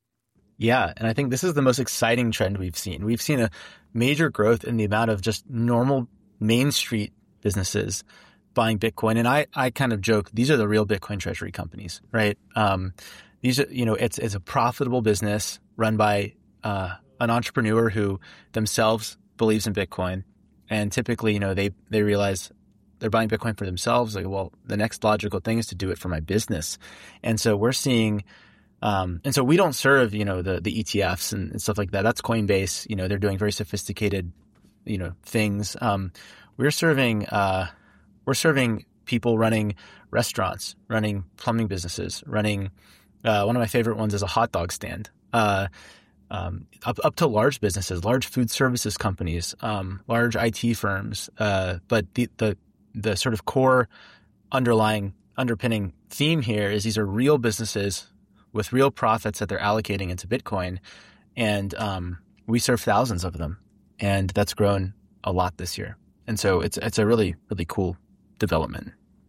Speaker 1: Yeah, and I think this is the most exciting trend we've seen. We've seen a major growth in the amount of just normal Main Street businesses buying Bitcoin. And I, I kind of joke, these are the real Bitcoin treasury companies, right? Um, these are, you know, it's, it's a profitable business run by uh, an entrepreneur who themselves believes in Bitcoin. And typically, you know, they, they realize they're buying Bitcoin for themselves. Like, well, the next logical thing is to do it for my business. And so we're seeing, um, and so we don't serve, you know, the, the E T Fs and, and stuff like that. That's Coinbase. You know, they're doing very sophisticated, you know, things. Um, we're serving, uh, We're serving people running restaurants, running plumbing businesses, running uh, one of my favorite ones is a hot dog stand, uh, um, up up to large businesses, large food services companies, um, large I T firms. Uh, but the, the the sort of core underlying underpinning theme here is these are real businesses with real profits that they're allocating into Bitcoin, and um, we serve thousands of them, and that's grown a lot this year. And so it's it's a really really cool development.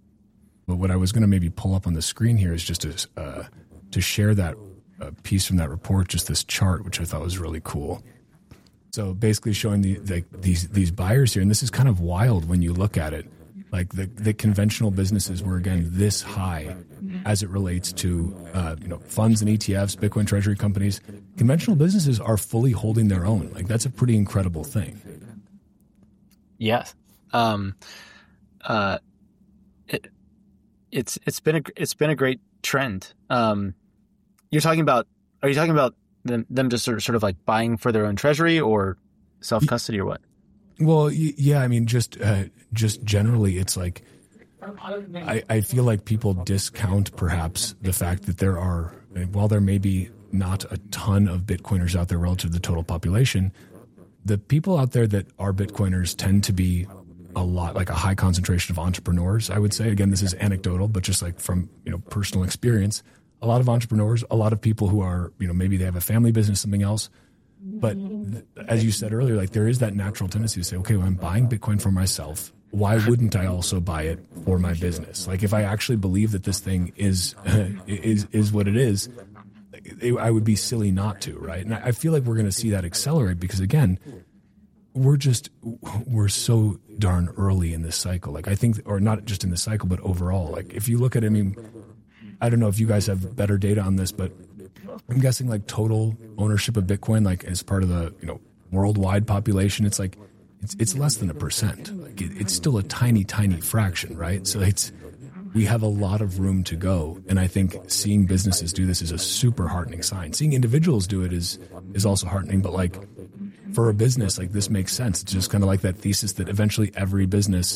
Speaker 2: But what I was going to maybe pull up on the screen here is just to, uh, to share that uh, piece from that report, just this chart, which I thought was really cool. So basically showing the, the these these buyers here, and this is kind of wild when you look at it. Like the, the conventional businesses were again this high as it relates to uh, you know funds and E T Fs, Bitcoin treasury companies. Conventional businesses are fully holding their own. Like that's a pretty incredible thing.
Speaker 1: Yes. Um, Uh, it, it's it's been a it's been a great trend. Um, you're talking about are you talking about them them just sort of, sort of like buying for their own treasury or self custody or what?
Speaker 2: Well, yeah, I mean, just uh, just generally, it's like I, I feel like people discount perhaps the fact that there are, while there may be not a ton of Bitcoiners out there relative to the total population, the people out there that are Bitcoiners tend to be a lot, like a high concentration of entrepreneurs, I would say. Again, this is anecdotal, but just like from, you know, personal experience, a lot of entrepreneurs, a lot of people who are, you know, maybe they have a family business, something else. But th- as you said earlier, like there is that natural tendency to say, okay, well, I'm buying Bitcoin for myself. Why wouldn't I also buy it for my business? Like if I actually believe that this thing is, is, is what it is, it, I would be silly not to, right? And I, I feel like we're going to see that accelerate because again, we're just, we're so darn early in this cycle. Like I think, or not just in the cycle, but overall, like if you look at, I mean, I don't know if you guys have better data on this, but I'm guessing like total ownership of Bitcoin, like as part of the, you know, worldwide population, it's like, it's, it's less than a percent. Like it, it's still a tiny, tiny fraction, right? So it's, we have a lot of room to go. And I think seeing businesses do this is a super heartening sign. Seeing individuals do it is, is also heartening, but like, for a business, like this makes sense. It's just kind of like that thesis that eventually every business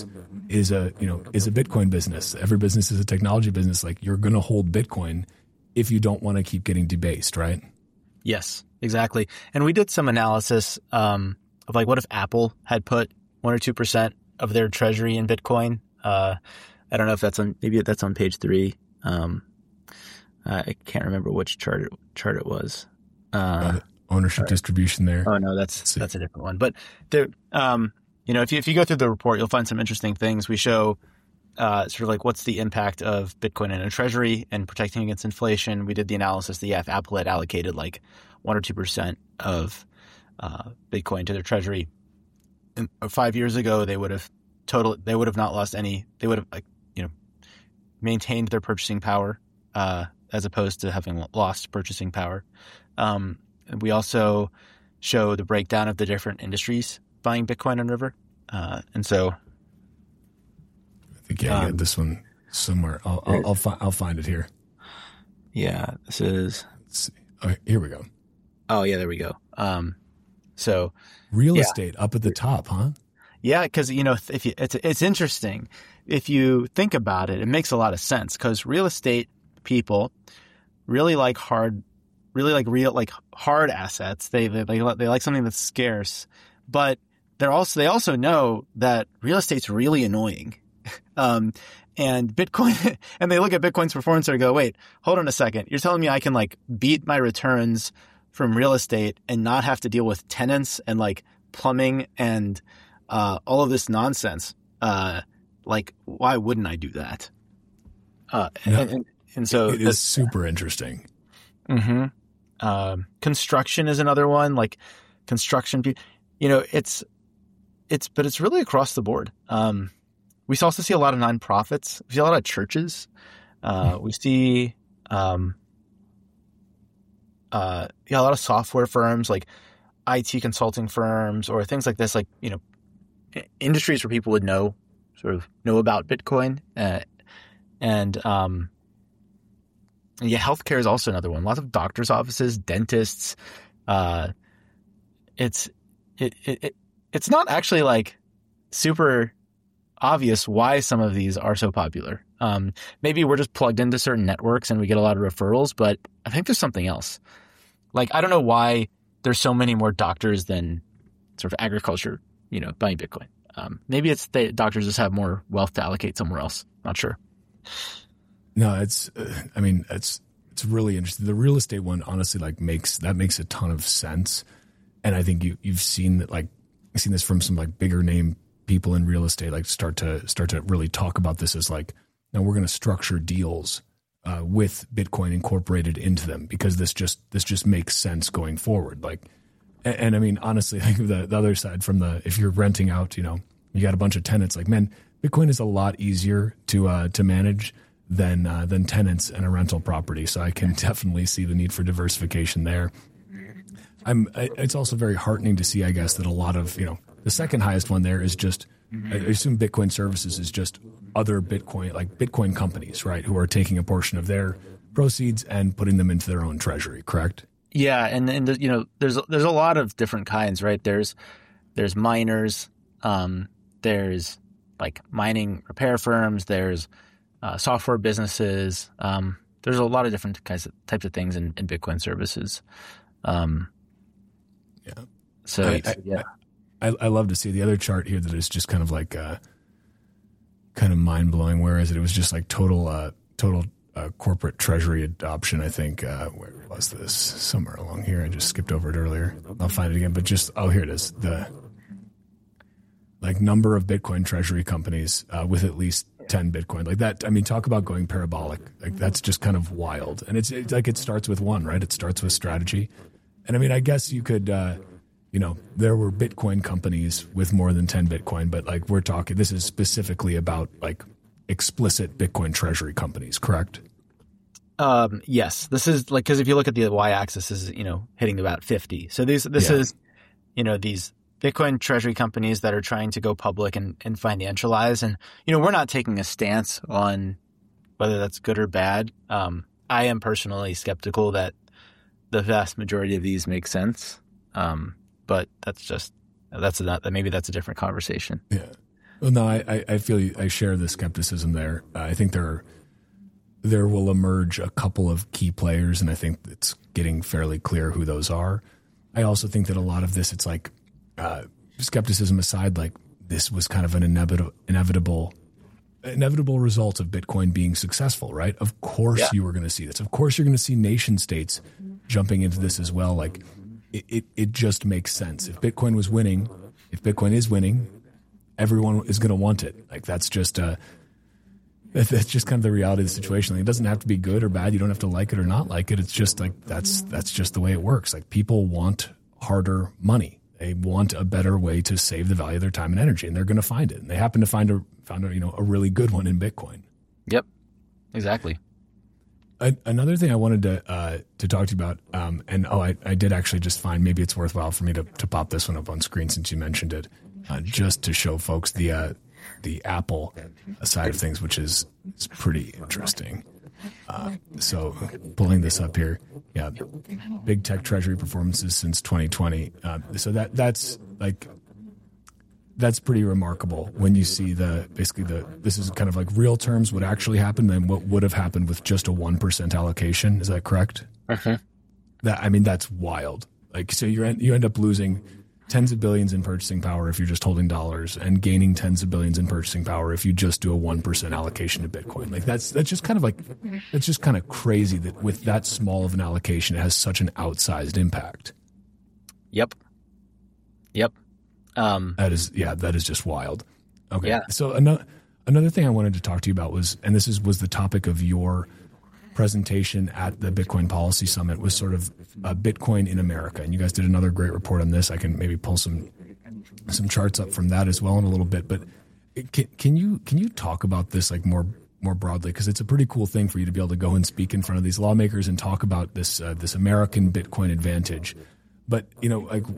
Speaker 2: is a, you know, is a Bitcoin business. Every business is a technology business. Like, you're going to hold Bitcoin if you don't want to keep getting debased, right?
Speaker 1: Yes, exactly. And we did some analysis um, of like, what if Apple had put one or two percent of their treasury in Bitcoin? Uh, I don't know if that's on, maybe that's on page three. Um, I can't remember which chart it, chart it was. Uh,
Speaker 2: uh, ownership right. distribution there.
Speaker 1: Oh no, that's that's a different one. But there, um, you know, if you if you go through the report, you'll find some interesting things. We show uh, sort of like what's the impact of Bitcoin in a treasury and protecting against inflation. We did the analysis that yeah, if Apple had allocated like one or two percent of uh, Bitcoin to their treasury, and five years ago they would have total they would have not lost any. They would have like you know maintained their purchasing power. Uh, as opposed to having lost purchasing power. Um, and we also show the breakdown of the different industries buying Bitcoin on River. Uh, and so...
Speaker 2: I think, yeah, um, I got this one somewhere. I'll, I'll, I'll, fi- I'll find it here.
Speaker 1: Yeah, this is...
Speaker 2: Let's see. Oh, here we go.
Speaker 1: Oh, yeah, there we go. Um, so...
Speaker 2: Real
Speaker 1: yeah.
Speaker 2: estate up at the top, huh?
Speaker 1: Yeah, because, you know, if you, it's it's interesting. If you think about it, it makes a lot of sense because real estate people really like hard, really like real, like hard assets. They, they, they like something that's scarce, but they're also, they also know that real estate's really annoying. Um, and Bitcoin, and they look at Bitcoin's performance and go, wait, hold on a second. You're telling me I can like beat my returns from real estate and not have to deal with tenants and like plumbing and, uh, all of this nonsense. Uh, like, why wouldn't I do that? Uh,
Speaker 2: no.
Speaker 1: and, and And so
Speaker 2: it is super interesting.
Speaker 1: Mm-hmm. Um, construction is another one. Like construction, you know, it's it's, but it's really across the board. Um, we also see a lot of nonprofits. We see a lot of churches. Uh, mm-hmm. We see, um, uh, yeah, a lot of software firms, like I T consulting firms, or things like this. Like you know, industries where people would know, sort of know about Bitcoin, uh, and um. Yeah, healthcare is also another one. Lots of doctors' offices, dentists. Uh, it's it, it it it's not actually like super obvious why some of these are so popular. Um, maybe we're just plugged into certain networks and we get a lot of referrals, but I think there's something else. Like I don't know why there's so many more doctors than sort of agriculture, you know, buying Bitcoin. Um, maybe it's the doctors just have more wealth to allocate somewhere else. Not sure.
Speaker 2: No, it's, uh, I mean, it's, it's really interesting. The real estate one, honestly, like makes, that makes a ton of sense. And I think you, you've seen that, like, I've seen this from some like bigger name people in real estate, like start to start to really talk about this as like, now we're going to structure deals uh, with Bitcoin incorporated into them because this just, this just makes sense going forward. Like, and, and I mean, honestly, like the, the other side from the, if you're renting out, you know, you got a bunch of tenants, like, man, Bitcoin is a lot easier to, uh, to manage than uh, than tenants in a rental property. So I can definitely see the need for diversification there. I'm. I, it's also very heartening to see, I guess, that a lot of, you know, the second highest one there is just, I assume Bitcoin services is just other Bitcoin, like Bitcoin companies, right, who are taking a portion of their proceeds and putting them into their own treasury, correct?
Speaker 1: Yeah, and and you know, there's there's a lot of different kinds, right? There's there's miners, um, there's like mining repair firms, there's Uh, software businesses. Um, there's a lot of different kinds of, types of things in, in Bitcoin services. Um,
Speaker 2: yeah.
Speaker 1: So,
Speaker 2: I,
Speaker 1: so yeah.
Speaker 2: I, I love to see the other chart here that is just kind of like uh, kind of mind blowing. Where is it? It was just like total uh, total uh, corporate treasury adoption. I think uh, where was this? Somewhere along here. I just skipped over it earlier. I'll find it again. But just oh, here it is. The like number of Bitcoin treasury companies uh, with at least ten Bitcoin, like that. I mean, talk about going parabolic. Like that's just kind of wild. And it's, it's like, it starts with one, right? It starts with strategy. And I mean, I guess you could, uh, you know, there were Bitcoin companies with more than ten Bitcoin, but like we're talking, this is specifically about like explicit Bitcoin treasury companies, correct?
Speaker 1: Um, yes, this is like, cause if you look at the y-axis is, you know, hitting about fifty. So these, this yeah. is, you know, these Bitcoin treasury companies that are trying to go public and, and financialize. And, you know, we're not taking a stance on whether that's good or bad. Um, I am personally skeptical that the vast majority of these make sense. Um, but that's just, that's not, maybe that's a different conversation.
Speaker 2: Yeah. Well, no, I, I feel I share the skepticism there. Uh, I think there are, there will emerge a couple of key players, and I think it's getting fairly clear who those are. I also think that a lot of this, it's like uh, skepticism aside, like this was kind of an inevitable, inevitable, inevitable result of Bitcoin being successful, right? Of course, yeah. you were going to see this. Of course, you're going to see nation states jumping into this as well. Like it, it, it just makes sense. If Bitcoin was winning, if Bitcoin is winning, everyone is going to want it. Like that's just uh, that's just kind of the reality of the situation. Like, it doesn't have to be good or bad. You don't have to like it or not like it. It's just like that's that's just the way it works. Like people want harder money. They want a better way to save the value of their time and energy, and they're going to find it. And they happen to find a found a, you know a really good one in Bitcoin.
Speaker 1: Yep, exactly.
Speaker 2: A, another thing I wanted to uh, to talk to you about, um, and oh, I, I did actually just find maybe it's worthwhile for me to to pop this one up on screen since you mentioned it. Uh, just to show folks the uh, the Apple side of things, which is, is pretty interesting. Uh, so pulling this up here, yeah, big tech treasury performances since twenty twenty. Uh, so that that's like that's pretty remarkable when you see the basically the this is kind of like real terms what actually happened and what would have happened with just a one percent allocation. Is that correct?
Speaker 1: Uh-huh.
Speaker 2: That I mean that's wild. Like so you you end up losing tens of billions in purchasing power if you're just holding dollars, and gaining tens of billions in purchasing power if you just do a one percent allocation to Bitcoin. Like that's that's just kind of like that's just kind of crazy that with that small of an allocation, it has such an outsized impact.
Speaker 1: Yep. Yep. Um,
Speaker 2: that is yeah, that is just wild. Okay.
Speaker 1: Yeah.
Speaker 2: So another another thing I wanted to talk to you about was, and this is was the topic of your presentation at the Bitcoin Policy Summit, was sort of uh, Bitcoin in America, and you guys did another great report on this. I can maybe pull some some charts up from that as well in a little bit. But can, can you can you talk about this like more more broadly, because it's a pretty cool thing for you to be able to go and speak in front of these lawmakers and talk about this uh, this American Bitcoin advantage. But you know, like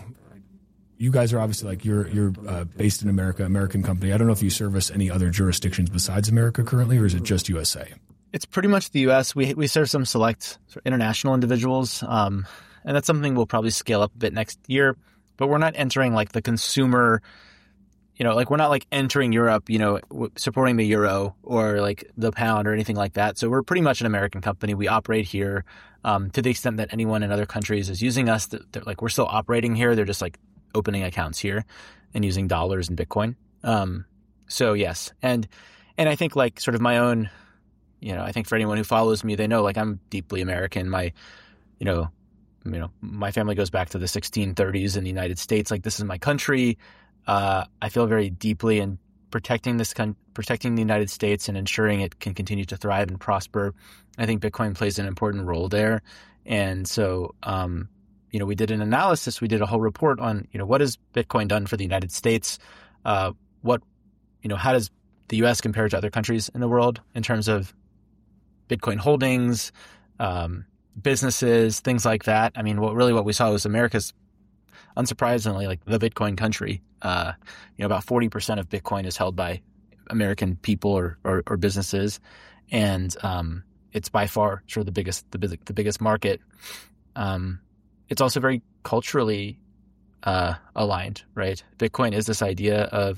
Speaker 2: you guys are obviously like you're you're uh, based in America, American company. I don't know if you service any other jurisdictions besides America currently, or is it just U S A?
Speaker 1: It's pretty much the U S. We we serve some select international individuals, um, and that's something we'll probably scale up a bit next year. But we're not entering like the consumer, you know, like we're not like entering Europe, you know, w- supporting the euro or like the pound or anything like that. So we're pretty much an American company. We operate here. Um, to the extent that anyone in other countries is using us, they're like we're still operating here. They're just like opening accounts here and using dollars and Bitcoin. Um, so yes, and and I think like sort of my own. You know, I think for anyone who follows me, they know like I'm deeply American. My, you know, you know, my family goes back to the sixteen thirties in the United States. Like this is my country. Uh, I feel very deeply in protecting this, con- protecting the United States and ensuring it can continue to thrive and prosper. I think Bitcoin plays an important role there. And so, um, you know, we did an analysis. We did a whole report on, you know, what has Bitcoin done for the United States? Uh, what, you know, how does the U S compare to other countries in the world in terms of Bitcoin holdings, um, businesses, things like that. I mean, what really what we saw was America's, unsurprisingly, like the Bitcoin country. Uh, you know, about forty percent of Bitcoin is held by American people or or, or businesses, and um, it's by far sort of the biggest the, the biggest market. Um, it's also very culturally uh, aligned, right? Bitcoin is this idea of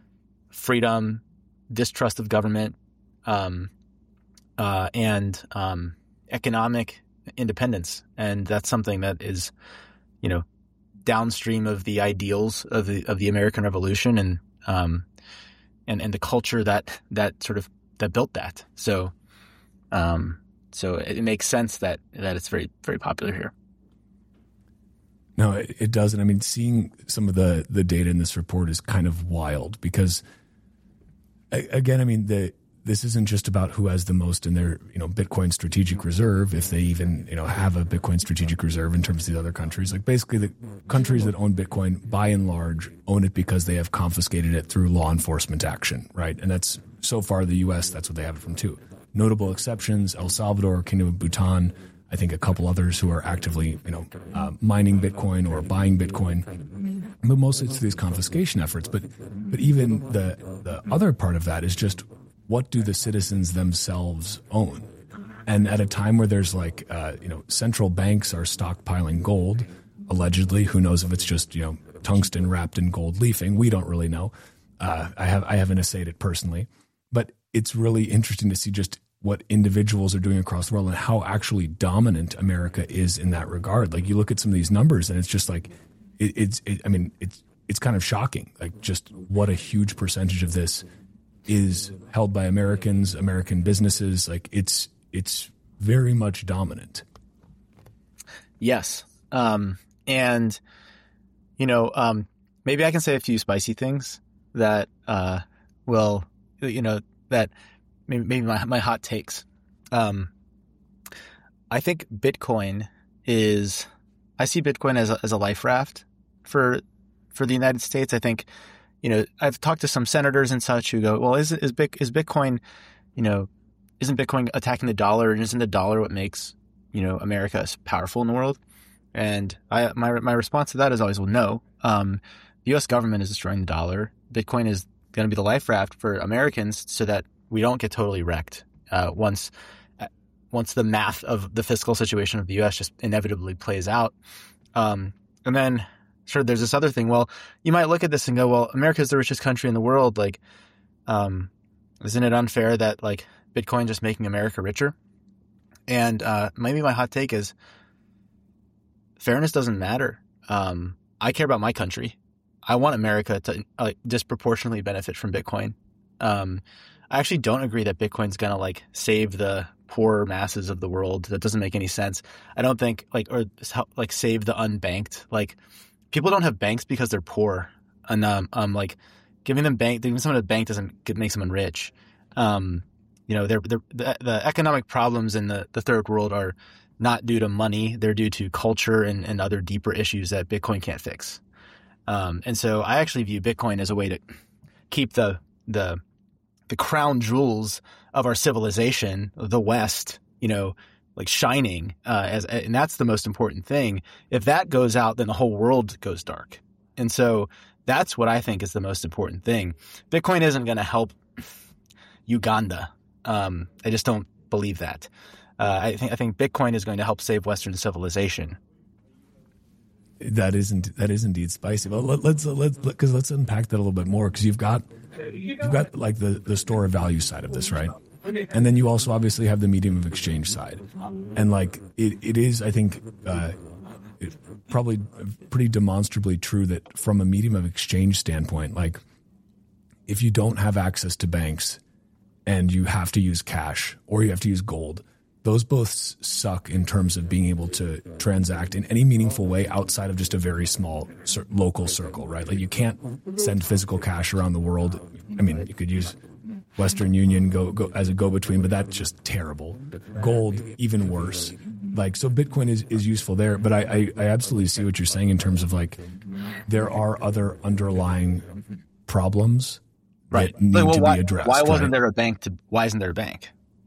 Speaker 1: freedom, distrust of government. Um, Uh, and um, economic independence, and that's something that is, you know, downstream of the ideals of the of the American Revolution, and um, and and the culture that that sort of that built that. So, um, so it, it makes sense that that it's very very popular here.
Speaker 2: No, it, it does, and I mean, seeing some of the the data in this report is kind of wild because, again, I mean the. This isn't just about who has the most in their, you know, Bitcoin strategic reserve, if they even, you know, have a Bitcoin strategic reserve in terms of the other countries. Like basically the countries that own Bitcoin, by and large, own it because they have confiscated it through law enforcement action, right? And that's so far the U S, that's what they have it from too. Notable exceptions, El Salvador, Kingdom of Bhutan, I think a couple others who are actively, you know, uh, mining Bitcoin or buying Bitcoin. But mostly it's these confiscation efforts. But but even the the other part of that is just, what do the citizens themselves own? And at a time where there's like, uh, you know, central banks are stockpiling gold, allegedly, who knows if it's just, you know, tungsten wrapped in gold leafing, we don't really know. Uh, I have I haven't essayed it personally, but it's really interesting to see just what individuals are doing across the world and how actually dominant America is in that regard. Like you look at some of these numbers, and it's just like it, it's. It, I mean, it's it's kind of shocking. Like just what a huge percentage of this is held by Americans, American businesses. Like it's it's very much dominant.
Speaker 1: Yes, um, and you know, um, maybe I can say a few spicy things that uh, will, you know, that maybe, maybe my my hot takes. Um, I think Bitcoin is. I see Bitcoin as a, as a life raft for for the United States. I think, you know, I've talked to some senators and such who go, well, is is Bit, is Bitcoin, you know, isn't Bitcoin attacking the dollar, and isn't the dollar what makes, you know, America powerful in the world? And I my my response to that is always, well, no. Um, the U S government is destroying the dollar. Bitcoin is going to be the life raft for Americans so that we don't get totally wrecked uh, once once the math of the fiscal situation of the U S just inevitably plays out. Um, and then, sure, there's this other thing. Well, you might look at this and go, well, America is the richest country in the world. Like, um, isn't it unfair that like Bitcoin just making America richer? And uh, maybe my hot take is fairness doesn't matter. Um, I care about my country. I want America to uh, disproportionately benefit from Bitcoin. Um, I actually don't agree that Bitcoin's going to like save the poor masses of the world. That doesn't make any sense. I don't think like, or like save the unbanked. Like people don't have banks because they're poor. And um, um like giving them bank, giving someone a bank doesn't make someone rich. Um, you know, they're, they're, the, the economic problems in the, the third world are not due to money. They're due to culture and, and other deeper issues that Bitcoin can't fix. Um, and so I actually view Bitcoin as a way to keep the, the, the crown jewels of our civilization, the West, you know, like shining, uh, as, and that's the most important thing. If that goes out, then the whole world goes dark. And so that's what I think is the most important thing. Bitcoin isn't going to help Uganda. Um, I just don't believe that. Uh, I think, I think Bitcoin is going to help save Western civilization.
Speaker 2: That isn't that is indeed spicy. But let, let's let's because let's unpack that a little bit more, because you've got you've got like the, the store of value side of this, right? And then you also obviously have the medium of exchange side, and like it, it is, I think, uh, it, probably pretty demonstrably true that from a medium of exchange standpoint, like if you don't have access to banks and you have to use cash or you have to use gold, those both suck in terms of being able to transact in any meaningful way outside of just a very small cir- local circle, right? Like you can't send physical cash around the world. I mean, you could use Western Union go, go as a go-between, but that's just terrible. Gold, even worse. Like, so Bitcoin is, is useful there, but I, I, I absolutely see what you're saying in terms of like, there are other underlying problems
Speaker 1: right.
Speaker 2: that need
Speaker 1: like, well,
Speaker 2: to
Speaker 1: why,
Speaker 2: be addressed.
Speaker 1: Why wasn't
Speaker 2: right?
Speaker 1: there a bank to, why isn't there a bank?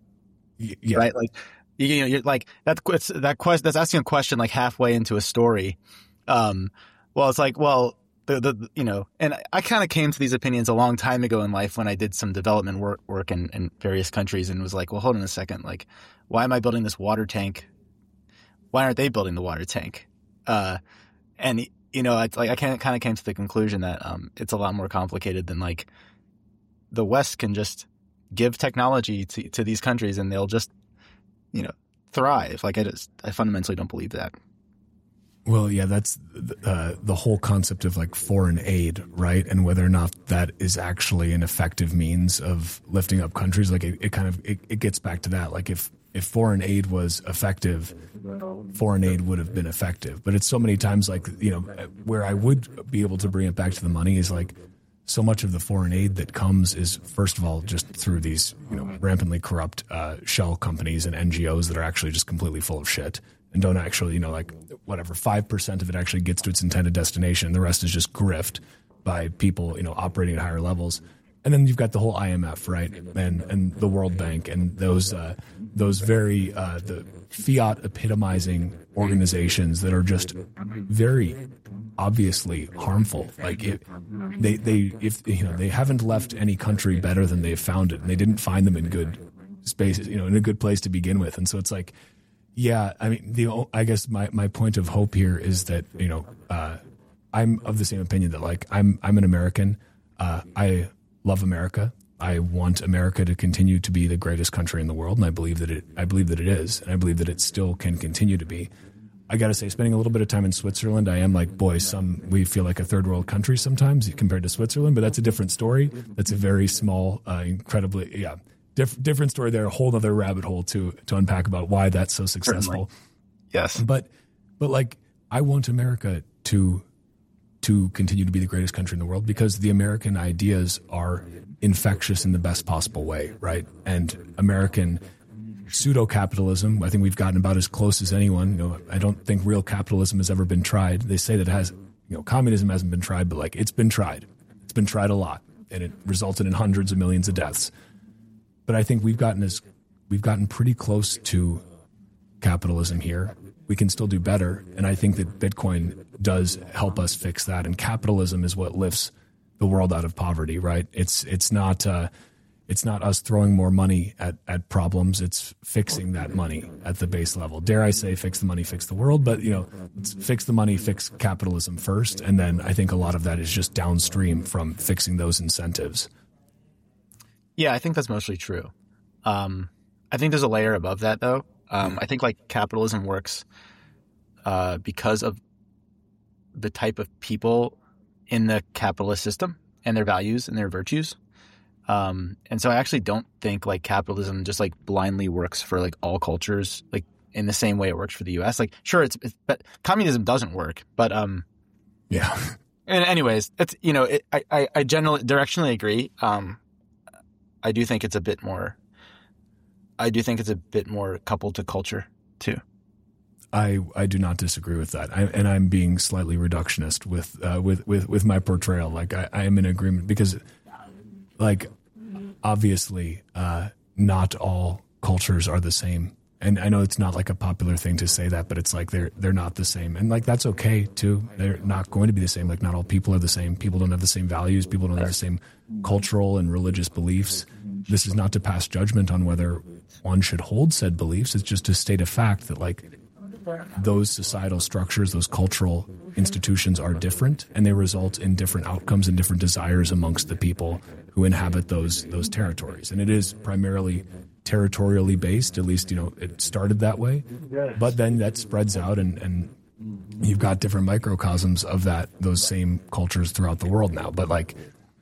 Speaker 2: Yeah.
Speaker 1: Right. Like, you know, you're like that's that question. That's asking a question like halfway into a story. Um, well, it's like, well, the, the you know, and I, I kind of came to these opinions a long time ago in life when I did some development work work in, in various countries, and was like, well, hold on a second. Like, why am I building this water tank? Why aren't they building the water tank? Uh, and you know, it's like I kind of came to the conclusion that um, it's a lot more complicated than like the West can just give technology to, to these countries and they'll just, you know, thrive. Like I just, I fundamentally don't believe that.
Speaker 2: Well, yeah, that's uh, the whole concept of like foreign aid, right? And whether or not that is actually an effective means of lifting up countries. Like it, it kind of, it, it gets back to that. Like if, if foreign aid was effective, foreign aid would have been effective. But it's so many times like, you know, where I would be able to bring it back to the money is like, so much of the foreign aid that comes is, first of all, just through these, you know, rampantly corrupt uh, shell companies and N G Os that are actually just completely full of shit and don't actually, you know, like whatever, five percent of it actually gets to its intended destination. The rest is just grift by people, you know, operating at higher levels. And then you've got the whole I M F, right, and and the World Bank and those uh, those very uh, the fiat epitomizing organizations that are just very obviously harmful. Like it, they they if you know they haven't left any country better than they've found it, and they didn't find them in good spaces, you know, in a good place to begin with. And so it's like, yeah, I mean, the I guess my my point of hope here is that, you know, uh, I'm of the same opinion that like I'm I'm an American. Uh, I love America. I want America to continue to be the greatest country in the world, and I believe that it. I believe that it is, and I believe that it still can continue to be. I got to say, spending a little bit of time in Switzerland, I am like, boy, some we feel like a third world country sometimes compared to Switzerland, but that's a different story. That's a very small, uh, incredibly, yeah, diff- different story there. A whole other rabbit hole to to unpack about why that's so successful.
Speaker 1: Certainly. Yes,
Speaker 2: but but like, I want America to to continue to be the greatest country in the world because the American ideas are infectious in the best possible way, right? And American pseudo-capitalism, I think we've gotten about as close as anyone. You know, I don't think real capitalism has ever been tried. They say that it has, you know, communism hasn't been tried, but like it's been tried. It's been tried a lot, and it resulted in hundreds of millions of deaths. But I think we've gotten as we've gotten pretty close to capitalism here. We can still do better, and I think that Bitcoin does help us fix that. And capitalism is what lifts the world out of poverty, right? It's it's not uh, it's not us throwing more money at, at problems. It's fixing that money at the base level. Dare I say, fix the money, fix the world? But you know, it's fix the money, fix capitalism first, and then I think a lot of that is just downstream from fixing those incentives.
Speaker 1: Yeah, I think that's mostly true. Um, I think there's a layer above that, though. Um, I think like capitalism works uh, because of the type of people in the capitalist system and their values and their virtues. Um, and so I actually don't think like capitalism just like blindly works for like all cultures, like in the same way it works for the U S. Like, sure, it's, it's but communism doesn't work, but um,
Speaker 2: yeah.
Speaker 1: And anyways, it's you know, it, I, I I generally directionally agree. Um, I do think it's a bit more. I do think it's a bit more coupled to culture too.
Speaker 2: I, I do not disagree with that, I, and I'm being slightly reductionist with uh, with, with with my portrayal. Like I, I am in agreement because, like, obviously, uh, not all cultures are the same, and I know it's not like a popular thing to say that, but it's like they're they're not the same, and like that's okay too. They're not going to be the same. Like not all people are the same. People don't have the same values. People don't have the same cultural and religious beliefs. This is not to pass judgment on whether one should hold said beliefs. It's just to state a fact that like those societal structures, those cultural institutions are different, and they result in different outcomes and different desires amongst the people who inhabit those those territories. And it is primarily territorially based, at least, you know, it started that way. But then that spreads out, and, and you've got different microcosms of that, those same cultures throughout the world now. But like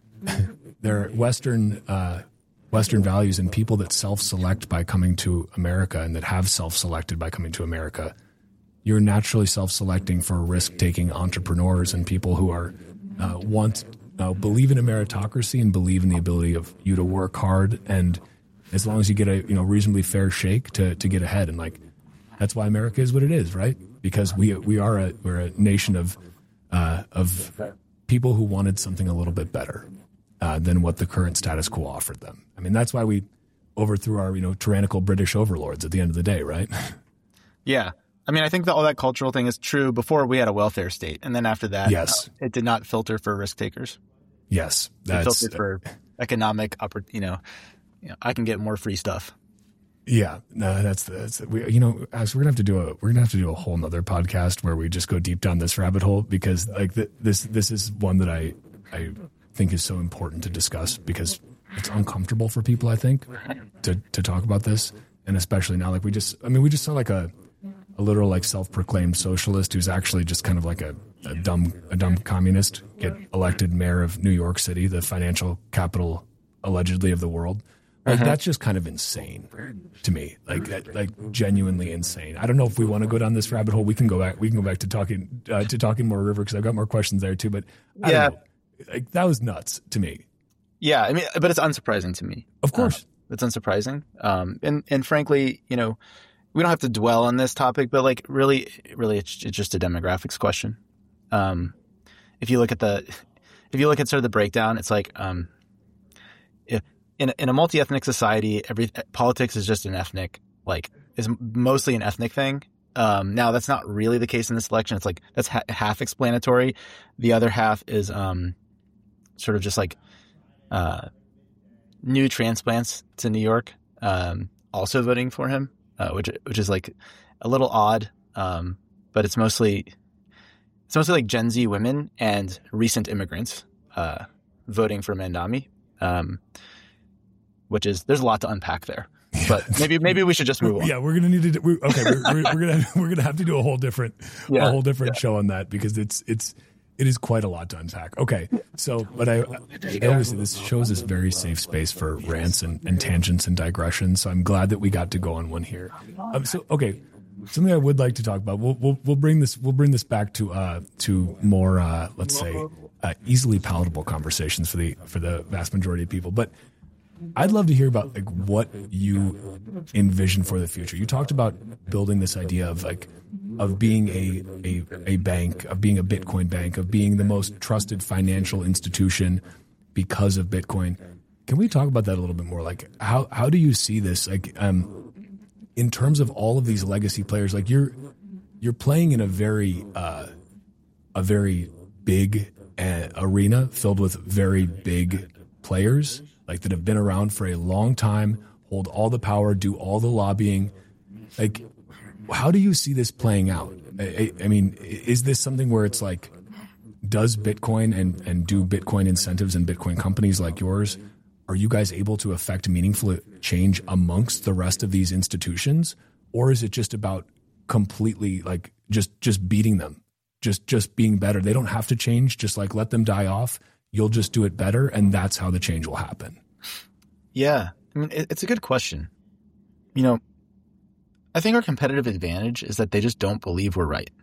Speaker 2: they're Western uh, Western values and people that self-select by coming to America and that have self-selected by coming to America, you're naturally self-selecting for risk-taking entrepreneurs and people who are uh, want uh, believe in a meritocracy and believe in the ability of you to work hard, and as long as you get a you know reasonably fair shake to to get ahead. And like that's why America is what it is, right? Because we we are a we're a nation of uh, of people who wanted something a little bit better uh, than what the current status quo offered them. I mean, that's why we overthrew our you know tyrannical British overlords at the end of the day, right?
Speaker 1: Yeah. I mean, I think that all that cultural thing is true before we had a welfare state. And then after that,
Speaker 2: yes.
Speaker 1: uh, it did not filter for risk takers.
Speaker 2: Yes.
Speaker 1: It filtered for economic, oppor- you know, you know, I can get more free stuff.
Speaker 2: Yeah, no, that's, that's we, you know, as we're gonna have to do a, we're gonna have to do a whole nother podcast where we just go deep down this rabbit hole, because like the, this, this is one that I, I think is so important to discuss because it's uncomfortable for people, I think, to, to talk about this. And especially now, like we just, I mean, we just saw like a, a literal like self-proclaimed socialist who's actually just kind of like a, a dumb a dumb communist get elected mayor of New York City, the financial capital allegedly of the world. Like uh-huh. That's just kind of insane to me. Like like genuinely insane. I don't know if we want to go down this rabbit hole. We can go back. We can go back to talking uh, to talking more River, because I've got more questions there too. But I
Speaker 1: yeah,
Speaker 2: don't know. Like that was nuts to me.
Speaker 1: Yeah, I mean, but it's unsurprising to me.
Speaker 2: Of course,
Speaker 1: uh, it's unsurprising. Um, and and frankly, you know. We don't have to dwell on this topic, but like really, really, it's, it's just a demographics question. Um, if you look at the, if you look at sort of the breakdown, it's like, um, if, in in a multi-ethnic society, every politics is just an ethnic, like is mostly an ethnic thing. Um, now that's not really the case in this election. It's like that's ha- half explanatory. The other half is um, sort of just like uh, new transplants to New York, um, also voting for him. Uh, which which is like a little odd, um, but it's mostly it's mostly like Gen Z women and recent immigrants uh, voting for Mamdani, um, which is there's a lot to unpack there. But maybe maybe we should just move on.
Speaker 2: Yeah, we're gonna need to. We, okay, we're, we're, we're gonna we're gonna have to do a whole different yeah, a whole different yeah. show on that because it's it's it is quite a lot to unpack. Okay, so but I, I always say this show is this very safe space for rants and, and tangents and digressions. So I'm glad that we got to go on one here. Um, so okay, something I would like to talk about. We'll we'll we'll bring this we'll bring this back to uh to more uh, let's say uh, easily palatable conversations for the for the vast majority of people, but. I'd love to hear about like what you envision for the future. You talked about building this idea of like of being a, a a bank, of being a Bitcoin bank, of being the most trusted financial institution because of Bitcoin. Can we talk about that a little bit more? Like how how do you see this? Like um, in terms of all of these legacy players, like you're you're playing in a very uh, a very big uh, arena filled with very big players. Like that have been around for a long time, hold all the power, do all the lobbying. Like, how do you see this playing out? I, I mean, is this something where it's like, does Bitcoin and, and do Bitcoin incentives and Bitcoin companies like yours, are you guys able to affect meaningful change amongst the rest of these institutions? Or is it just about completely like just, just beating them, just, just being better? They don't have to change, just like let them die off. You'll just do it better, and that's how the change will happen.
Speaker 1: Yeah. I mean, it's a good question. You know, I think our competitive advantage is that they just don't believe we're right.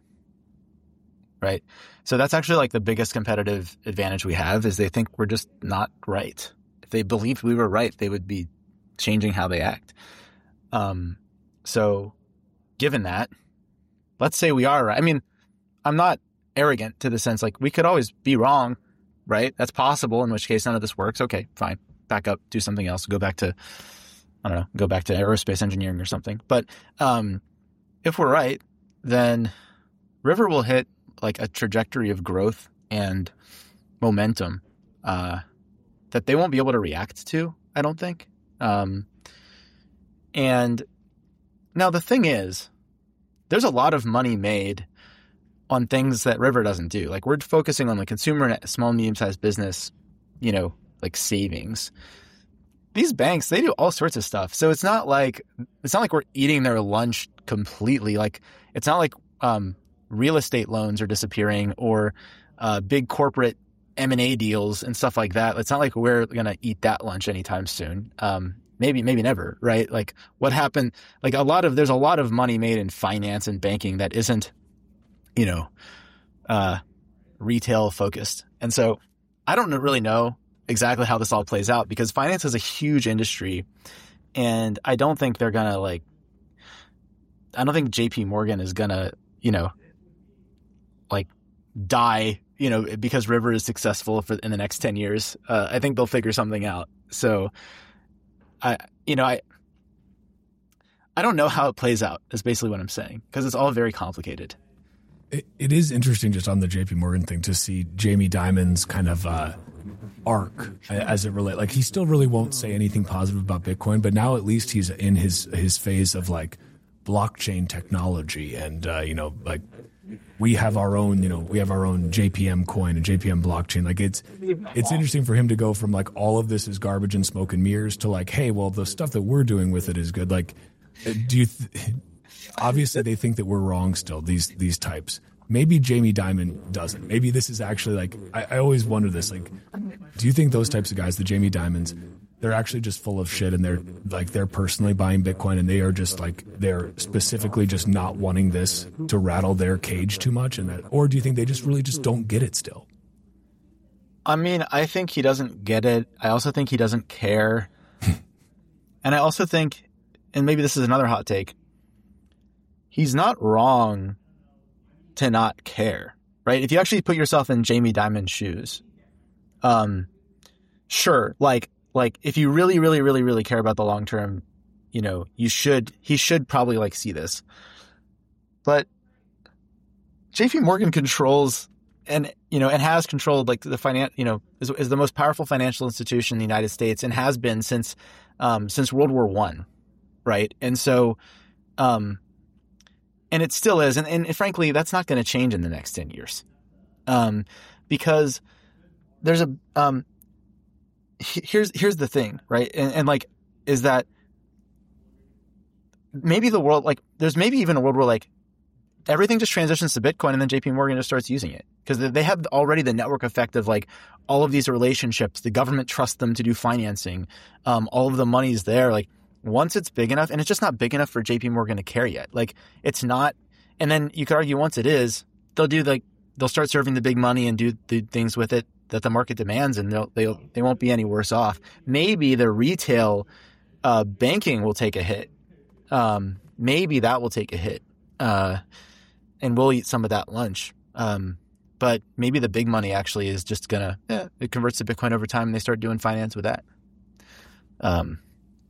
Speaker 1: Right? So that's actually like the biggest competitive advantage we have is they think we're just not right. If they believed we were right, they would be changing how they act. Um, so given that, let's say we are right. I mean, I'm not arrogant to the sense like we could always be wrong. Right? That's possible, in which case none of this works. Okay, fine. Back up, do something else. Go back to, I don't know, go back to aerospace engineering or something. But um, if we're right, then River will hit like a trajectory of growth and momentum uh, that they won't be able to react to, I don't think. Um, and now the thing is, there's a lot of money made on things that River doesn't do. Like we're focusing on the consumer and small, medium-sized business, you know, like savings. These banks, they do all sorts of stuff. So it's not like, it's not like we're eating their lunch completely. Like it's not like um, real estate loans are disappearing or uh, big corporate M and A deals and stuff like that. It's not like we're going to eat that lunch anytime soon. Um, maybe, maybe never, right? Like what happened, like a lot of, there's a lot of money made in finance and banking that isn't, you know, uh, retail focused. And so I don't really know exactly how this all plays out because finance is a huge industry and I don't think they're going to like, I don't think J P Morgan is going to, you know, like die, you know, because River is successful for in the next ten years. Uh, I think they'll figure something out. So I, you know, I, I don't know how it plays out is basically what I'm saying because it's all very complicated.
Speaker 2: It, it is interesting just on the J P Morgan thing to see Jamie Dimon's kind of uh, arc as it relates. Like he still really won't say anything positive about Bitcoin, but now at least he's in his his phase of like blockchain technology and uh, you know like we have our own you know we have our own J P M coin and J P M blockchain. Like it's it's interesting for him to go from like all of this is garbage and smoke and mirrors to like hey well the stuff that we're doing with it is good. Like do you? Th- Obviously, they think that we're wrong still, these these types. Maybe Jamie Dimon doesn't. Maybe this is actually like, I, I always wonder this, like, do you think those types of guys, the Jamie Dimons, they're actually just full of shit and they're like, they're personally buying Bitcoin and they are just like, they're specifically just not wanting this to rattle their cage too much? And that, or do you think they just really just don't get it still?
Speaker 1: I mean, I think he doesn't get it. I also think he doesn't care. And I also think, and maybe this is another hot take, he's not wrong to not care, right? If you actually put yourself in Jamie Dimon's shoes, um, sure, like, like if you really, really, really, really care about the long term, you know, you should, he should probably like see this. But J P Morgan controls and, you know, and has controlled like the finance, you know, is, is the most powerful financial institution in the United States and has been since, um, since World War One, right? And so, um, and it still is. And, and frankly, that's not going to change in the next ten years. Um, because there's a, um, here's here's the thing, right? And, and like, is that maybe the world, like, there's maybe even a world where like everything just transitions to Bitcoin and then J P Morgan just starts using it because they have already the network effect of like all of these relationships. The government trusts them to do financing. Um, all of the money's there. Like once it's big enough, and it's just not big enough for J P Morgan to care yet. Like it's not. And then you could argue once it is, they'll do like they'll start serving the big money and do the things with it that the market demands, and they'll they they won't be any worse off. Maybe the retail uh, banking will take a hit. Um, maybe that will take a hit. Uh, and we'll eat some of that lunch. Um, but maybe the big money actually is just gonna, yeah, it converts to Bitcoin over time and they start doing finance with that. Um,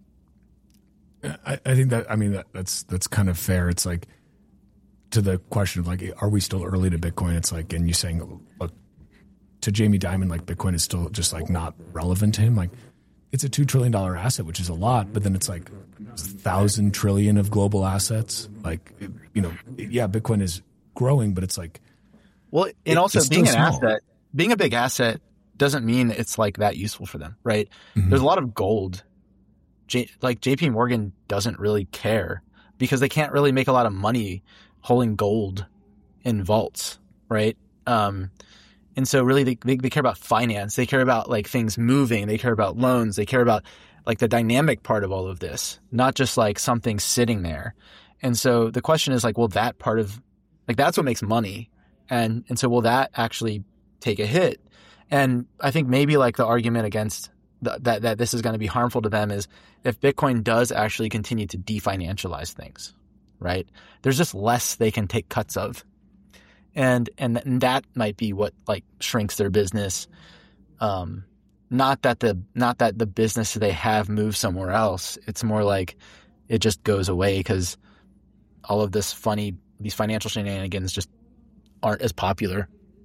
Speaker 2: I, I think that, I mean, that, that's, that's kind of fair. It's like to the question of like, are we still early to Bitcoin? It's like, and you saying, look, to Jamie Dimon, like Bitcoin is still just like not relevant to him. Like it's a two trillion dollars asset, which is a lot, but then it's like a thousand trillion of global assets. Like, you know, yeah, Bitcoin is growing, but it's like,
Speaker 1: well, and
Speaker 2: it,
Speaker 1: also being an
Speaker 2: small.
Speaker 1: asset, being a big asset doesn't mean it's like that useful for them, right?
Speaker 2: Mm-hmm.
Speaker 1: There's a lot of gold. J, like J P Morgan doesn't really care because they can't really make a lot of money holding gold in vaults, right? Um, and so really they, they, they care about finance. They care about like things moving. They care about loans. They care about like the dynamic part of all of this, not just like something sitting there. And so the question is like, will that part of like, that's what makes money. And, and so will that actually take a hit? And I think maybe like the argument against the, that, that this is going to be harmful to them is if Bitcoin does actually continue to definancialize things, right? There's just less they can take cuts of. And, and, and that might be what like shrinks their business. Um, not that the, not that the business they have moves somewhere else. It's more like it just goes away because all of this funny, these financial shenanigans just aren't as popular.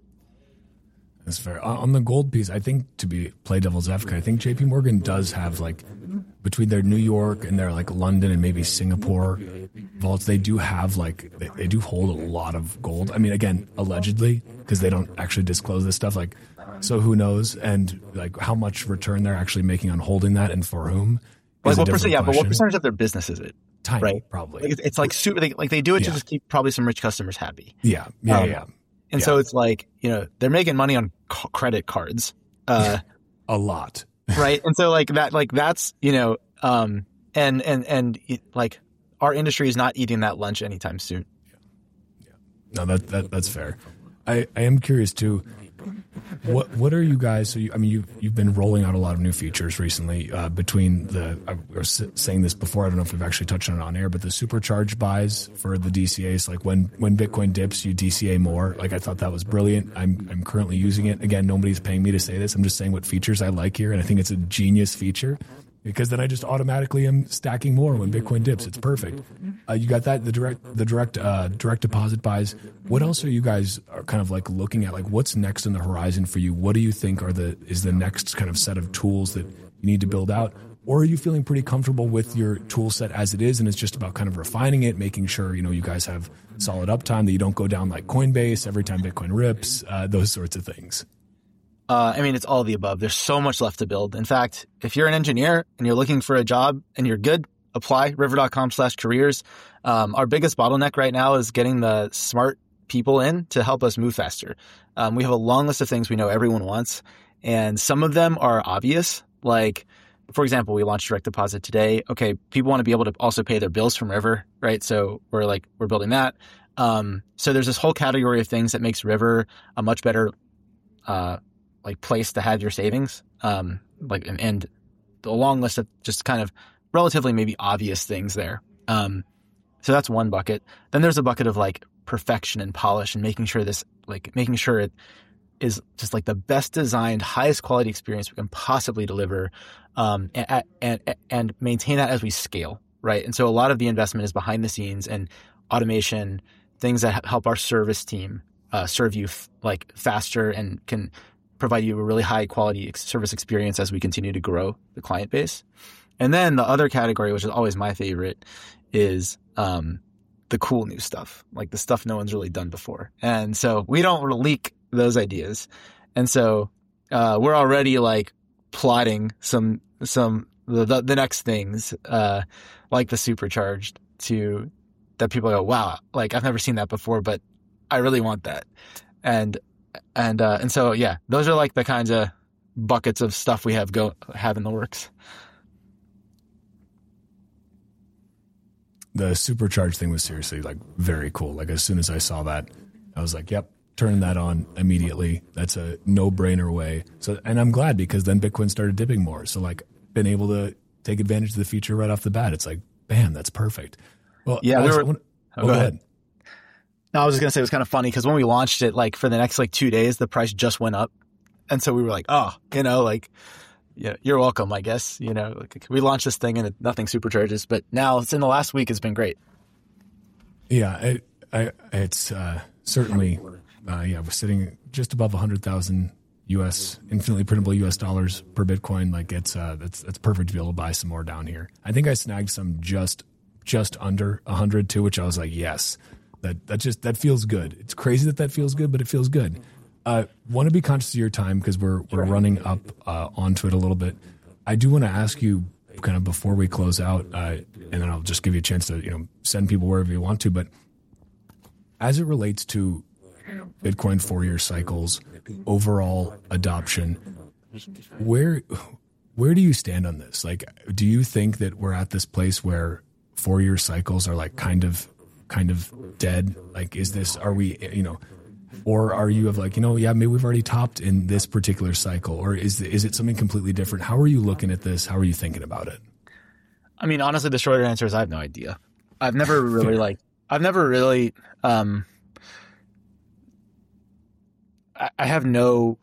Speaker 2: That's fair. On the gold piece, I think to be play devil's advocate, I think J P Morgan does have like between their New York and their like London and maybe Singapore vaults, they do have like they, they do hold a lot of gold. I mean, again, allegedly, because they don't actually disclose this stuff. Like, so who knows? And like how much return they're actually making on holding that and for whom?
Speaker 1: Like what percent? Yeah, but what percentage of their business is it?
Speaker 2: Tiny,
Speaker 1: right?
Speaker 2: Probably.
Speaker 1: Like it's, it's like super. Like, like they do it
Speaker 2: yeah.
Speaker 1: to just keep probably some rich customers happy.
Speaker 2: Yeah, yeah,
Speaker 1: um,
Speaker 2: yeah.
Speaker 1: And
Speaker 2: yeah.
Speaker 1: so it's like, you know, they're making money on c- credit cards. Uh,
Speaker 2: a lot.
Speaker 1: Right. And so like that, like that's, you know, um, and, and, and it, like our industry is not eating that lunch anytime soon.
Speaker 2: Yeah. yeah. No, that, that, that's fair. I, I am curious too. What what are you guys? So you, I mean, you you've been rolling out a lot of new features recently. Uh, between the I was saying this before. I don't know if we've actually touched on it on air, but the supercharged buys for the D C As, like when when Bitcoin dips, you D C A more. Like I thought that was brilliant. I'm I'm currently using it. Again, nobody's paying me to say this. I'm just saying what features I like here, and I think it's a genius feature. Because then I just automatically am stacking more when Bitcoin dips. It's perfect. Uh, you got that, the direct, the direct, uh, direct deposit buys. What else are you guys are kind of like looking at? Like, what's next on the horizon for you? What do you think are the is the next kind of set of tools that you need to build out? Or are you feeling pretty comfortable with your tool set as it is, and it's just about kind of refining it, making sure you know you guys have solid uptime, that you don't go down like Coinbase every time Bitcoin rips, uh, those sorts of things.
Speaker 1: Uh, I mean, it's all of the above. There's so much left to build. In fact, if you're an engineer and you're looking for a job and you're good, apply river.com slash careers. Um, our biggest bottleneck right now is getting the smart people in to help us move faster. Um, we have a long list of things we know everyone wants, and some of them are obvious. Like, for example, we launched direct deposit today. Okay, people want to be able to also pay their bills from River, right? So we're like, we're building that. Um, so there's this whole category of things that makes River a much better, uh, like place to have your savings, um, like, and, and a long list of just kind of relatively maybe obvious things there. Um, so that's one bucket. Then there's a bucket of like perfection and polish and making sure this, like making sure it is just like the best designed, highest quality experience we can possibly deliver, um, and, and, and maintain that as we scale. Right. And so a lot of the investment is behind the scenes and automation, things that help our service team, uh, serve you f- like faster and can provide you a really high quality service experience as we continue to grow the client base. And then the other category, which is always my favorite, is um, the cool new stuff, like the stuff no one's really done before. And so we don't leak those ideas. And so uh, we're already like plotting some some the the, the next things uh, like the supercharged to that people go, wow, like I've never seen that before, but I really want that. And and uh, and so yeah, those are like the kinds of buckets of stuff we have go have in the works.
Speaker 2: The supercharged thing was seriously like very cool. Like as soon as I saw that, I was like, yep, turn that on immediately. That's a no brainer way. So, and I'm glad because then Bitcoin started dipping more. So like been able to take advantage of the feature right off the bat. It's like, bam, that's perfect. Well,
Speaker 1: yeah,
Speaker 2: was,
Speaker 1: we were,
Speaker 2: oh,
Speaker 1: oh,
Speaker 2: go,
Speaker 1: go
Speaker 2: ahead.
Speaker 1: ahead. No, I was just going to say it was kind of funny because when we launched it, like for the next like two days, the price just went up. And so we were like, oh, you know, like, yeah, you're welcome, I guess. You know, like we launched this thing and it, nothing supercharges, but now it's in the last week. It's been great.
Speaker 2: Yeah, it, I, it's uh, certainly, uh, yeah, we're sitting just above one hundred thousand U S, infinitely printable U S dollars per Bitcoin. Like it's, uh, that's, that's perfect to be able to buy some more down here. I think I snagged some just, just under one hundred too, which I was like, yes, that, that just, that feels good. It's crazy that that feels good, but it feels good. Uh, want to be conscious of your time because we're we're running up uh, onto it a little bit. I do want to ask you kind of before we close out, uh, and then I'll just give you a chance to you know send people wherever you want to. But as it relates to Bitcoin four-year cycles, overall adoption, where where do you stand on this? Like, do you think that we're at this place where four-year cycles are like kind of kind of dead? Like, is this are we you know? Or are you of like, you know, yeah, maybe we've already topped in this particular cycle, or is is it something completely different? How are you looking at this? How are you thinking about it?
Speaker 1: I mean, honestly, the shorter answer is I have no idea. I've never really like, I've never really, um, I, I have no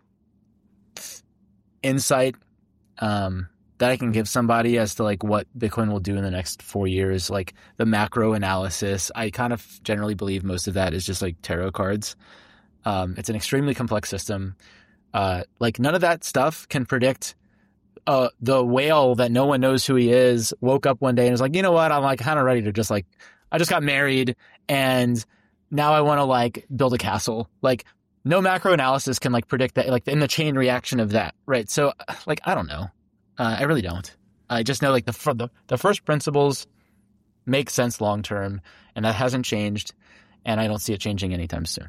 Speaker 1: insight um, that I can give somebody as to like what Bitcoin will do in the next four years. Like the macro analysis, I kind of generally believe most of that is just like tarot cards. Um, it's an extremely complex system. Uh, like none of that stuff can predict uh, the whale that no one knows who he is woke up one day and was like, you know what? I'm like kind of ready to just like, I just got married and now I want to like build a castle. Like no macro analysis can like predict that, like in the chain reaction of that. Right. So like, I don't know. Uh, I really don't. I just know like the, the, the first principles make sense long-term and that hasn't changed and I don't see it changing anytime soon.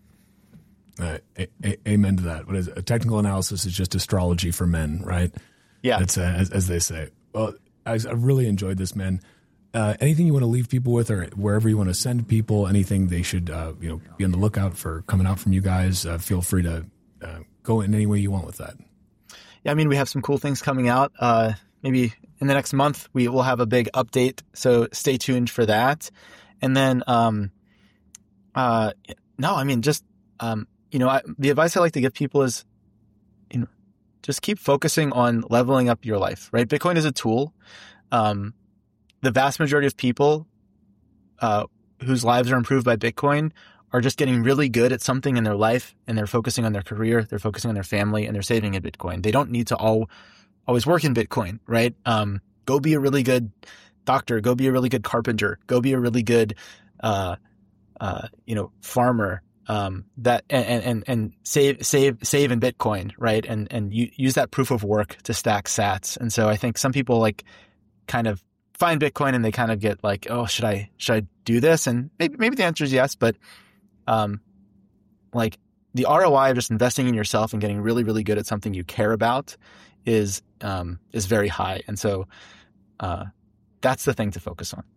Speaker 2: Uh, a- a- amen to that. What is it? A technical analysis is just astrology for men, right?
Speaker 1: Yeah.
Speaker 2: It's, uh, as, as they say. Well, I, I really enjoyed this, man. Uh, anything you want to leave people with or wherever you want to send people, anything they should uh, you know, be on the lookout for coming out from you guys, uh, feel free to uh, go in any way you want with that.
Speaker 1: Yeah, I mean, we have some cool things coming out. Uh, maybe in the next month, we will have a big update. So stay tuned for that. And then, um, uh, no, I mean, just, um, you know, I, the advice I like to give people is, you know, just keep focusing on leveling up your life, right? Bitcoin is a tool. Um, the vast majority of people uh, whose lives are improved by Bitcoin are just getting really good at something in their life and they're focusing on their career, they're focusing on their family, and they're saving in Bitcoin. They don't need to all always work in Bitcoin, right? Um, go be a really good doctor, go be a really good carpenter, go be a really good, uh, uh, you know, farmer. Um, that and, and, and save, save, save in Bitcoin, right? And, and you use that proof of work to stack sats. And so I think some people like kind of find Bitcoin and they kind of get like, oh, should I, should I do this? And maybe, maybe the answer is yes, but, um, like the R O I of just investing in yourself and getting really, really good at something you care about is, um, is very high. And so, uh, that's the thing to focus on.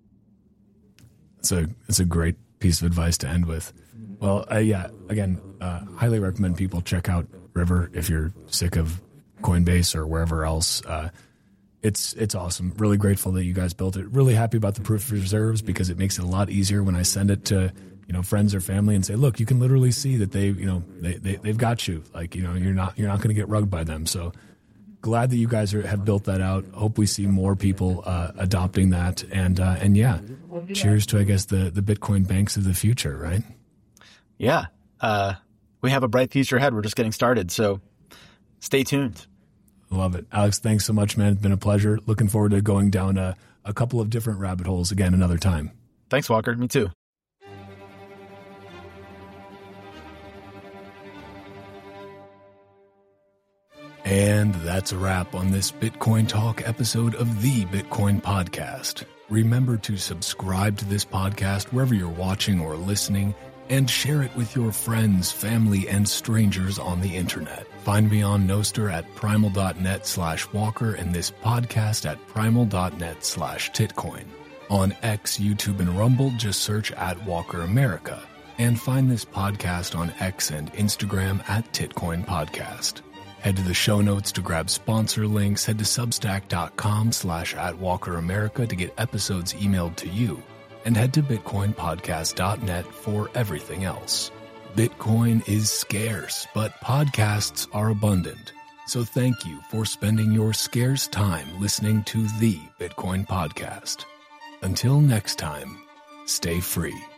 Speaker 2: It's a, it's a great piece of advice to end with. Well, uh, yeah, again, uh, highly recommend people check out River if you're sick of Coinbase or wherever else. Uh, it's it's awesome. Really grateful that you guys built it. Really happy about the proof of reserves because it makes it a lot easier when I send it to you know friends or family and say, look, you can literally see that they you know they, they they've got you. Like you know you're not you're not going to get rugged by them. So glad that you guys are, have built that out. Hope we see more people uh, adopting that. And uh, and yeah, cheers to I guess the the Bitcoin banks of the future, right?
Speaker 1: Yeah. Uh, we have a bright future ahead. We're just getting started. So stay tuned.
Speaker 2: Love it. Alex, thanks so much, man. It's been a pleasure. Looking forward to going down a, a couple of different rabbit holes again another time.
Speaker 1: Thanks, Walker. Me too.
Speaker 2: And that's a wrap on this Bitcoin Talk episode of the Bitcoin Podcast. Remember to subscribe to this podcast wherever you're watching or listening, and share it with your friends, family, and strangers on the internet. Find me on Nostr at primal.net slash walker and this podcast at primal.net slash titcoin. On X, YouTube, and Rumble, just search at Walker America. And find this podcast on X and Instagram at Titcoin Podcast. Head to the show notes to grab sponsor links. Head to substack.com slash at Walker America to get episodes emailed to you. And head to bitcoin podcast dot net for everything else. Bitcoin is scarce, but podcasts are abundant. So thank you for spending your scarce time listening to the Bitcoin Podcast. Until next time, stay free.